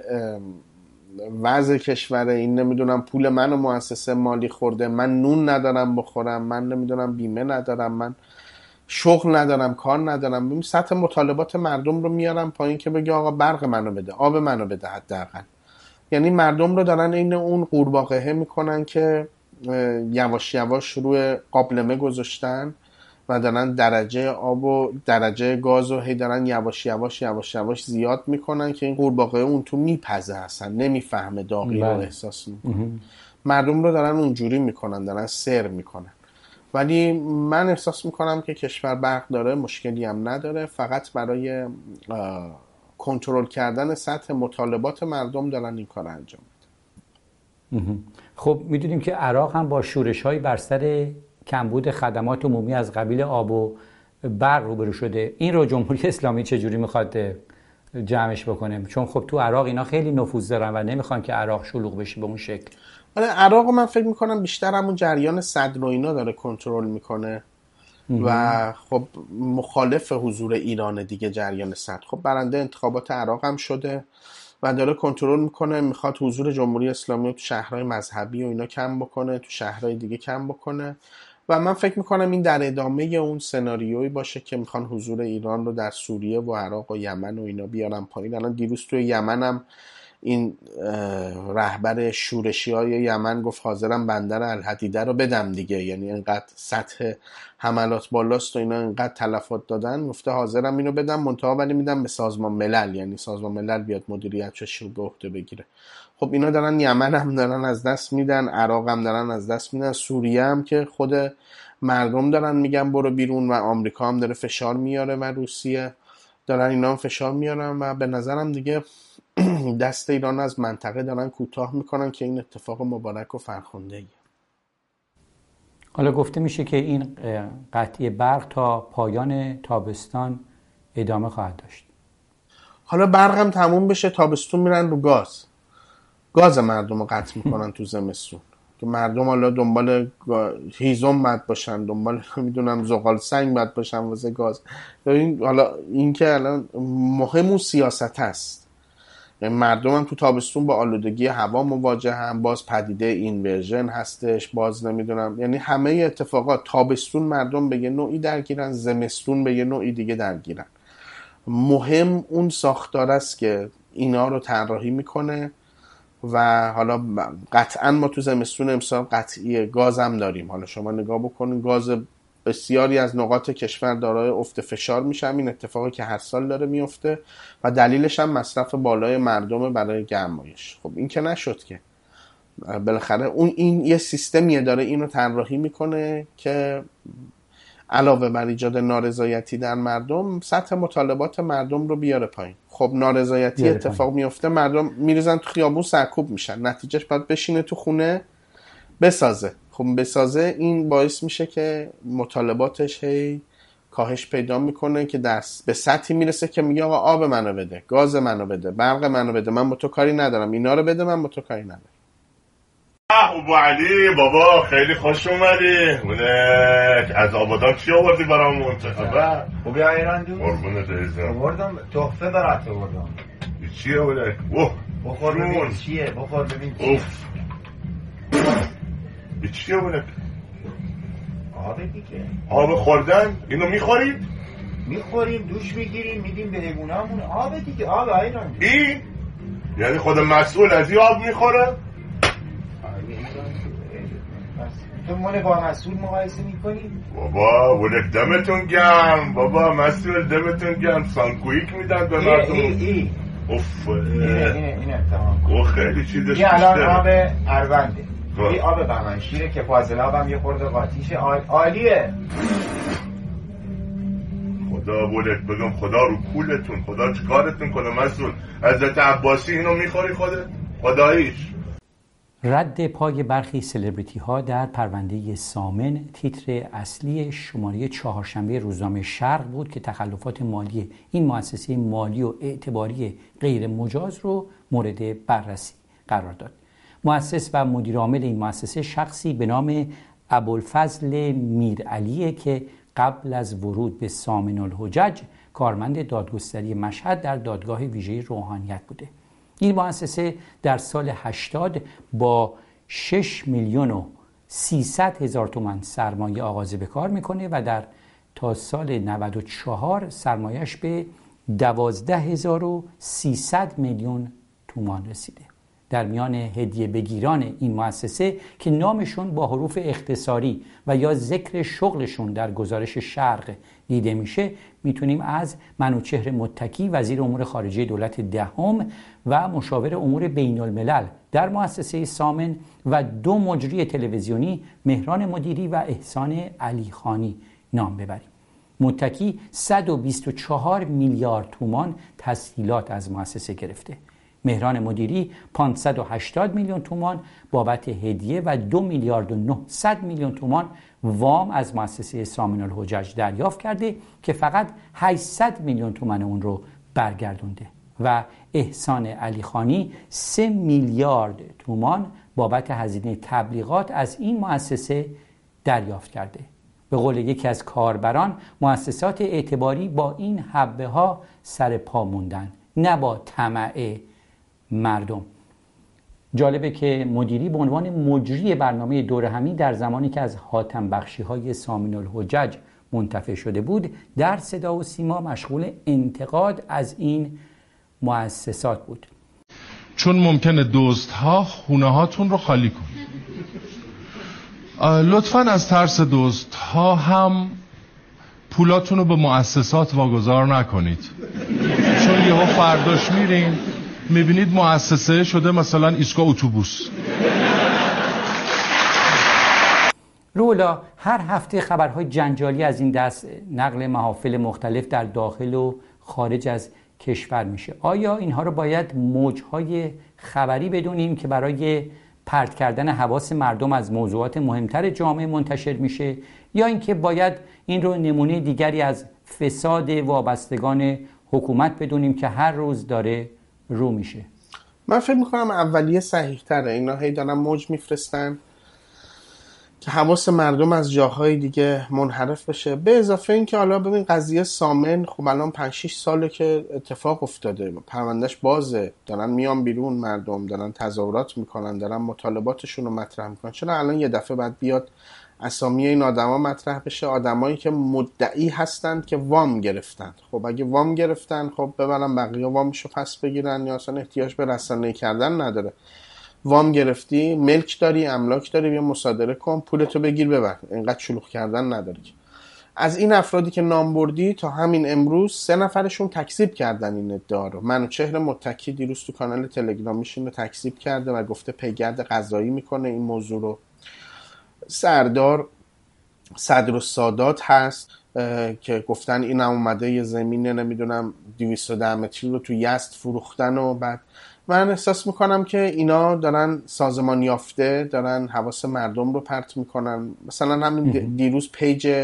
وضع کشوره، این نمیدونم پول منو مؤسسه مالی خورده، من نون ندارم بخورم، من نمیدونم بیمه ندارم، من شغل ندارم، کار ندارم. ببین سطح مطالبات مردم رو میارم پایین که بگه آقا برق منو بده، آب منو بده حداقل. یعنی مردم رو دارن این اون قورباغه میکنن که یواش یواش روی قابلمه گذاشتن و دارن درجه آب و درجه گاز رو هی دارن یواش یواش زیاد میکنن که این قورباغه اون تو میپزه، اصلا نمیفهمه داغی رو احساس میکنه. مردم رو دارن اونجوری میکنن، دارن سر میکنن. ولی من احساس میکنم که کشور برق داره، مشکلی هم نداره، فقط برای کنترل کردن سطح مطالبات مردم دارن این کار انجام میدن. خب میدونیم که عراق هم با شورش‌های بر سر کمبود خدمات عمومی از قبیل آب و برق روبرو شده. این رو جمهوری اسلامی چجوری میخواد جمعش بکنه؟ چون خب تو عراق اینا خیلی نفوذ دارن و نمیخوان که عراق شلوغ بشه به اون شکل. عراق من فکر میکنم بیشتر همون جریان صدر و اینا داره کنترل میکنه و خب مخالف حضور ایران دیگه جریان صدر. خب برنده انتخابات عراق هم شده و داره کنترل میکنه، میخواد حضور جمهوری اسلامی رو تو شهرهای مذهبی و اینا کم بکنه، تو شهرهای دیگه کم بکنه و من فکر میکنم این در ادامه اون سناریویی باشه که میخوان حضور ایران رو در سوریه و عراق و یمن و اینا بیارن پایین. الان دیروز توی یمن هم این رهبر شورشی های یمن گفت حاضرم بندر الحدیده رو بدم دیگه، یعنی اینقدر سطح حملات بالاست و اینا اینقدر تلفات دادن، گفته حاضرم اینو بدم منتها ولی میدم به سازمان ملل، یعنی سازمان ملل بیاد مدیریتش رو به عهده بگیره. خب اینا دارن یمن هم دارن از دست میدن، عراق هم دارن از دست میدن، سوریه هم که خود مردم دارن میگن برو بیرون و آمریکا هم داره فشار میاره و روسیه دارن اینا هم فشار میارن و به نظرم دیگه دست ایران از منطقه دارن کوتاه میکنن که این اتفاق مبارک و فرخنده‌ایه. حالا گفته میشه که این قطعی برق تا پایان تابستان ادامه خواهد داشت. حالا برق هم تموم بشه، تابستون میرن رو گاز مردم رو قطع میکنن تو زمستون که مردم حالا دنبال هیزم باید باشن، دنبال میدونم زغال سنگ باید باشن واسه گاز. حالا این که الان مهم و سیاست هست، مردم هم تو تابستون با آلودگی هوا مواجه هم، باز پدیده اینورژن هستش، باز نمیدونم، یعنی همه اتفاقات تابستون مردم به یه نوعی درگیرن، زمستون به یه نوعی دیگه درگیرن. مهم اون ساختار است که اینا رو طراحی میکنه و حالا قطعا ما تو زمستون امسال قطعی گاز هم داریم. حالا شما نگاه بکنین گاز بسیاری از نقاط کشور دارای افت فشار میشن، این اتفاقی که هر سال داره میفته و دلیلش هم مصرف بالای مردم برای گرمایش. خب این که نشد که بالاخره این یه سیستمیه داره اینو طراحی میکنه که علاوه بر ایجاد نارضایتی در مردم سطح مطالبات مردم رو بیاره پایین. خب نارضایتی اتفاق میفته، مردم میریزن تو خیابون سرکوب میشن، نتیجهش باید بشینه تو خونه بسازه. خب بسازه این باعث میشه که مطالباتش هی کاهش پیدا میکنه که به سطحی میرسه که میگه آقا آب منو بده، گاز منو بده، برق منو بده، من با تو کاری ندارم، اینا رو بده من با تو کاری ندارم. ابو علی بابا خیلی خوش اومدی. مونک از آبادان چی آوردی برامون؟ چه خبر؟ خوبی ایرندو؟ قربونت عزیزم. آوردم تحفه برات آوردم. چیه مونک؟ اوه بخور ببین چیه، بخور ببین چیه. اوف چیه مونک؟ آب دیگه. آب خوردن؟ اینو میخورید؟ میخوریم، دوش میگیریم، میدیم به حیوانامون. آب دیگه، آب ایرندو. این؟ یعنی خود مسئول از این آب میخوره؟ تو من با مسئول مقایسه میکنی؟ بابا ولک دمتون گرم، بابا مسئول دمتون گرم، سانکویک میدن به مردم. اوف اینه تمام. او خیلی چیزش بیشتره. این الان آب ارونده، این آب بهمنشیره که فاضل آبم یه خورده قاطیشه، عالیه. خدا ولک بگم خدا رو کولتون، خدا چیکارتون کنه مسئول. حضرت عباسی اینو میخوری خودت؟ خداییش. رد پای برخی سلبریتی ها در پرونده سامن تیتر اصلی شماره چهارشنبه روزنامه شرق بود که تخلفات مالی این مؤسسه مالی و اعتباری غیر مجاز رو مورد بررسی قرار داد. مؤسس و مدیر عامل این مؤسسه شخصی به نام ابوالفضل میرعلیه که قبل از ورود به سامن الحجج کارمند دادگستری مشهد در دادگاه ویژه روحانیت بوده. این مؤسسه در سال 80 با 6,300,000 تومان سرمایه آغاز به کار میکنه و در تا سال 94 سرمایهش به 12,300 میلیون تومان رسیده. در میان هدیه بگیران این مؤسسه که نامشون با حروف اختصاری و یا ذکر شغلشون در گزارش شرق دیده میشه میتونیم از منوچهر متکی وزیر امور خارجه دولت دهم و مشاور امور بین الملل در مؤسسه سامن و 2 مجری تلویزیونی مهران مدیری و احسان علیخانی نام ببریم. متکی 124 میلیارد تومان تسهیلات از مؤسسه گرفته. مهران مدیری 580 میلیون تومان بابت هدیه و 2,900,000,000 تومان وام از مؤسسه سامن الحجج دریافت کرده که فقط 800 میلیون تومان اون رو برگردونده و احسان علیخانی 3 میلیارد تومان بابت هزینه تبلیغات از این مؤسسه دریافت کرده. به قول یکی از کاربران مؤسسات اعتباری با این حبه ها سر پا موندن، نه با طمع مردم. جالبه که مدیری به عنوان مجری برنامه دوره همی در زمانی که از حاتم بخشی های سامن الحجج منتفع شده بود در صدا و سیما مشغول انتقاد از این مؤسسات بود. چون ممکنه دزدها خونه هاتون رو خالی کنن. لطفاً از ترس دزدها هم پولاتون رو به مؤسسات واگذار نکنید، چون یهو فرداش میرین میبینید مؤسسه شده مثلا ایستگاه اتوبوس. رولا هر هفته خبرهای جنجالی از این دست نقل محافل مختلف در داخل و خارج از کشور میشه. آیا اینها رو باید موجهای خبری بدونیم که برای پرت کردن حواس مردم از موضوعات مهمتر جامعه منتشر میشه، یا اینکه باید این رو نمونه دیگری از فساد وابستگان حکومت بدونیم که هر روز داره رو میشه؟ من فکر میکنم اولیه صحیح تره. اینا هی دارن موج میفرستن که حواس مردم از جاهای دیگه منحرف بشه. به اضافه این که حالا ببین قضیه سامن خب الان 5-6 ساله که اتفاق افتاده، پروندهش بازه، دارن میان بیرون، مردم دارن تظاهرات میکنن، دارن مطالباتشون رو مطرح میکنن. چرا الان یه دفعه بعد بیاد اسامی این آدما مطرح بشه؟ آدمایی که مدعی هستند که وام گرفتن. خب اگه وام گرفتن خب ببرن بقیه وامشو پس بگیرن، یا اصلا احتیاج به رسانه‌ای کردن نداره. وام گرفتی، ملک داری، املاک داری، بیا مصادره کن، پولتو بگیر ببر. اینقدر شلوغ کردن نداره. از این افرادی که نام بردی تا همین امروز 3 نفرشون تکذیب کردن این ادعا رو. منوچهر متکی دیروز تو کانال تلگرامیش اینو تکذیب کرده و گفته پیگرد قضایی میکنه این موضوع رو. سردار صدرالسادات هست که گفتن این هم اومده یه زمینه نمیدونم 210 متری رو تو یزد فروختن و بعد من احساس میکنم که اینا دارن سازمان یافته، دارن حواس مردم رو پرت میکنن. مثلا همین دیروز پیج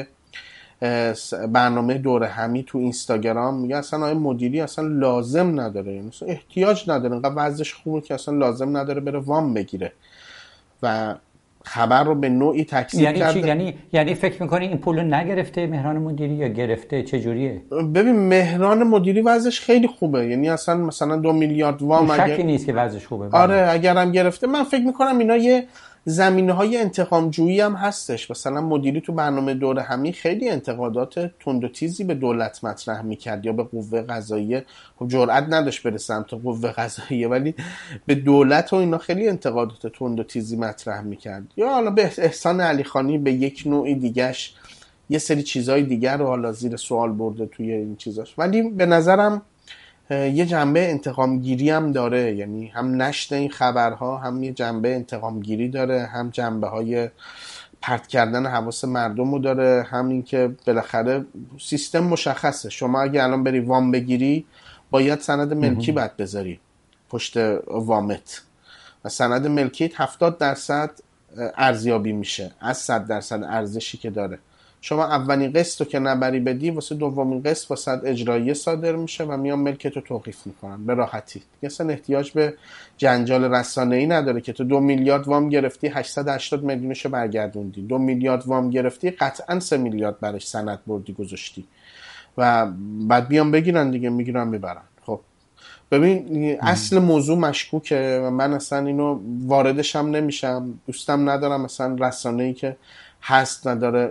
برنامه دوره همی تو اینستاگرام میگه اصلا آقای مدیری اصلا لازم نداره، یعنی اصلا احتیاج نداره، اینقدر وضعش خوبه که اصلا لازم نداره بره وام بگیره و خبر رو به نوعی تکذیب کرده. یعنی فکر میکنی این پولو نگرفته مهران مدیری یا گرفته؟ چجوریه؟ ببین مهران مدیری وضعش خیلی خوبه، یعنی اصلا مثلا 2 میلیارد وام شکی نیست که وضعش خوبه. آره اگرم گرفته من فکر میکنم اینا یه زمینه‌های انتقام جویی هم هستش. مثلا مدیری تو برنامه دوره همی خیلی انتقادات تند و تیزی به دولت مطرح میکرد یا به قوه قضاییه. خب جرئت نداشت بره سمت قوه قضاییه، ولی به دولت و اینا خیلی انتقادات تند و تیزی مطرح میکرد. یا حالا به احسان علیخانی به یک نوعی دیگهش یه سری چیزای دیگر رو حالا زیر سوال برده توی این چیزاش. ولی به نظرم یه جنبه انتقام گیری هم داره، یعنی هم نشر این خبرها هم یه جنبه انتقام گیری داره، هم جنبه های پرت کردن حواس مردم رو داره، هم این که بالاخره سیستم مشخصه. شما اگه الان بری وام بگیری باید سند ملکی باید بذاری پشت وامت و سند ملکیت 70% ارزیابی میشه از 100% ارزشی که داره. شما اولین قسط رو که نبری بدی، واسه دومین قسط واسه اجراییه صادر میشه و میان ملکت رو توقیف میکنن به راحتی. اصلا احتیاج به جنجال رسانه‌ای نداره که تو 2 میلیارد وام گرفتی 880 میلیونشو برگردوندی، 2 میلیارد وام گرفتی قطعا 3 میلیارد برش سند بردی گذاشتی و بعد بیان بگیرن دیگه، میگیرن میبرن. خب ببین اصل موضوع مشکوکه و من اصلا اینو واردش هم نمیشم، دوستم ندارم. مثلا رسانه‌ای که هست نداره،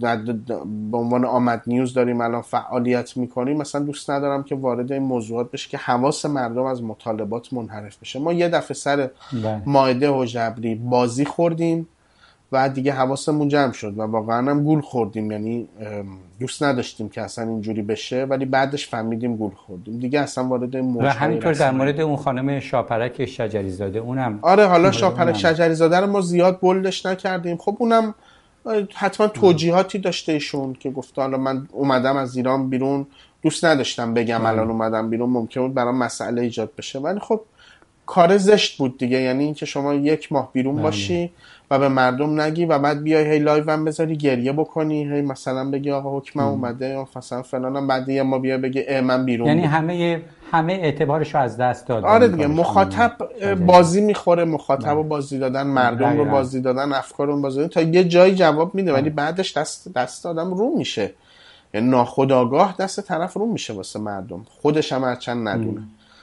به عنوان آمد نیوز داریم الان فعالیت میکنیم، مثلا دوست ندارم که وارد این موضوعات بشه که حواس مردم از مطالبات منحرف بشه. ما یه دفعه سر مائده و جبری بازی خوردیم و دیگه حواسمون جمع شد و واقعا هم گول خوردیم، یعنی دوست نداشتیم که اصلا اینجوری بشه ولی بعدش فهمیدیم گول خوردیم دیگه، اصلا وارد این موضوع. و همینطور در مورد اون خانم شاپرک شجری زاده، اونم آره حالا شاپرک شجری زاده رو ما زیاد بولدش نکردیم، خب اونم حتما توجیهاتی داشته ایشون که گفته حالا من اومدم از ایران بیرون، دوست نداشتم بگم الان اومدم بیرون، ممکن بود برام مسئله ایجاد بشه، ولی خب کار زشت بود دیگه. یعنی اینکه شما 1 ماه بیرون باشی و به مردم نگی و بعد بیای هی لایو هم بذاری گریه بکنی، هی مثلا بگی آقا حکم اومده یا مثلا فلانم، بعد یه ما بیا بگی من بیرون یعنی همه اعتبارشو از دست داد. آره دیگه، مخاطب بازی میخوره، مخاطبو بازی دادن، مردم رو بازی دادن، افکار رو بازی دادن، تا یه جایی جواب میده ولی بعدش دست آدم رو میشه، یعنی ناخودآگاه دست طرف رو میشه واسه مردم، خودش هم هرچند ندونه.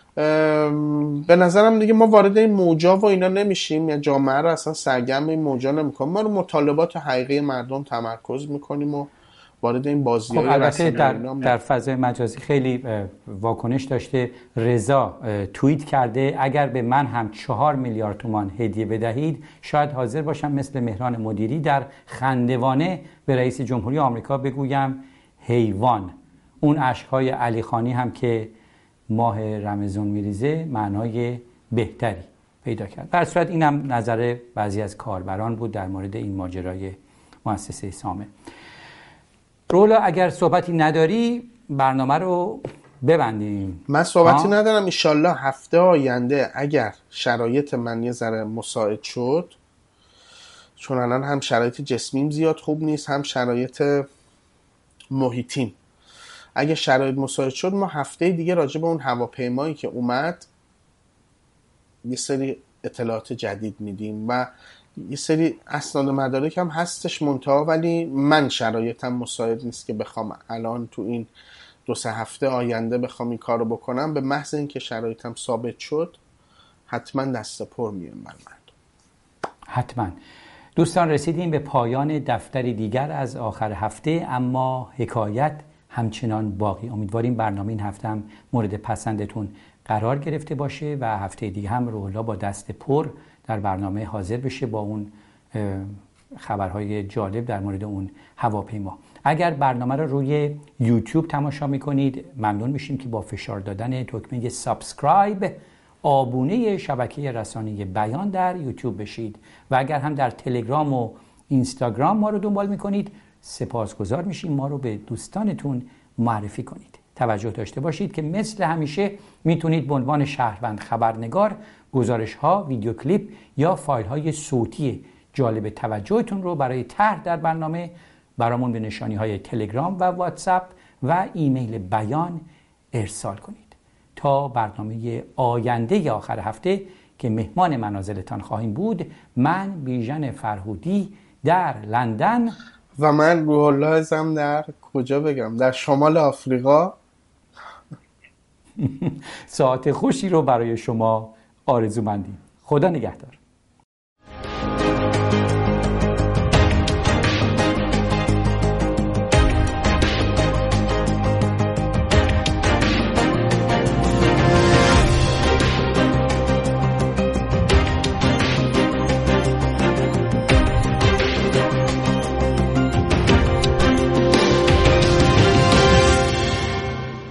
به نظرم دیگه ما وارد این موجا و اینا نمیشیم، یا جامعه رو اصلا سرگرم این موجا نمیکنیم، ما رو مطالبات حقیقی مردم تمرکز میکنیم و وارد این بازی‌های البته در فضای مجازی خیلی واکنش داشته. رضا توییت کرده اگر به من هم 4 میلیارد تومان هدیه بدهید شاید حاضر باشم مثل مهران مدیری در خندوانه به رئیس جمهوری آمریکا بگویم حیوان. اون اشک‌های علی خانی هم که ماه رمضان میریزه معنای بهتری پیدا کرد. در صورت اینم نظر بعضی از کاربران بود در مورد این ماجرای مؤسسه سامه. رولا اگر صحبتی نداری برنامه رو ببندیم. من صحبتی ندارم. انشالله هفته آینده اگر شرایط من یه ذره مساعد شد، چون الان هم شرایط جسمیم زیاد خوب نیست هم شرایط محیطیم، اگه شرایط مساعد شد ما هفته دیگه راجع به اون هواپیمایی که اومد یه سری اطلاعات جدید میدیم و یه سری اسناد و مدارک هم هستش منتها، ولی من شرایطم مساعد نیست که بخوام الان تو این 2-3 هفته آینده بخوام این کارو بکنم. به محض اینکه شرایطم ثابت شد حتما دست پر میام من. حتما. دوستان رسیدیم به پایان دفتری دیگر از آخر هفته، اما حکایت همچنان باقی. امیدواریم برنامه این هفته هم مورد پسندتون قرار گرفته باشه و هفته دیگه هم روح‌الله با دست پر در برنامه حاضر بشه با اون خبرهای جالب در مورد اون هواپیما. اگر برنامه رو روی یوتیوب تماشا میکنید ممنون میشیم که با فشار دادن دکمه سابسکرایب آبونه شبکه رسانه‌ای بیان در یوتیوب بشید و اگر هم در تلگرام و اینستاگرام ما رو دنبال میکنید سپاسگزار میشیم ما رو به دوستانتون معرفی کنید. توجه داشته باشید که مثل همیشه میتونید به عنوان شهروند خبرنگار گزارش ها، ویدیو کلیپ یا فایل های صوتی جالب توجهتون رو برای طرح در برنامه برامون به نشانی های تلگرام و واتساپ و ایمیل بیان ارسال کنید. تا برنامه آینده آخر هفته که مهمان منازلتان خواهیم بود، من بیژن فرهودی در لندن و من روح‌الله ازم در کجا بگم، در شمال آفریقا ساعت خوشی رو برای شما آرزومندیم. خدا نگهدار.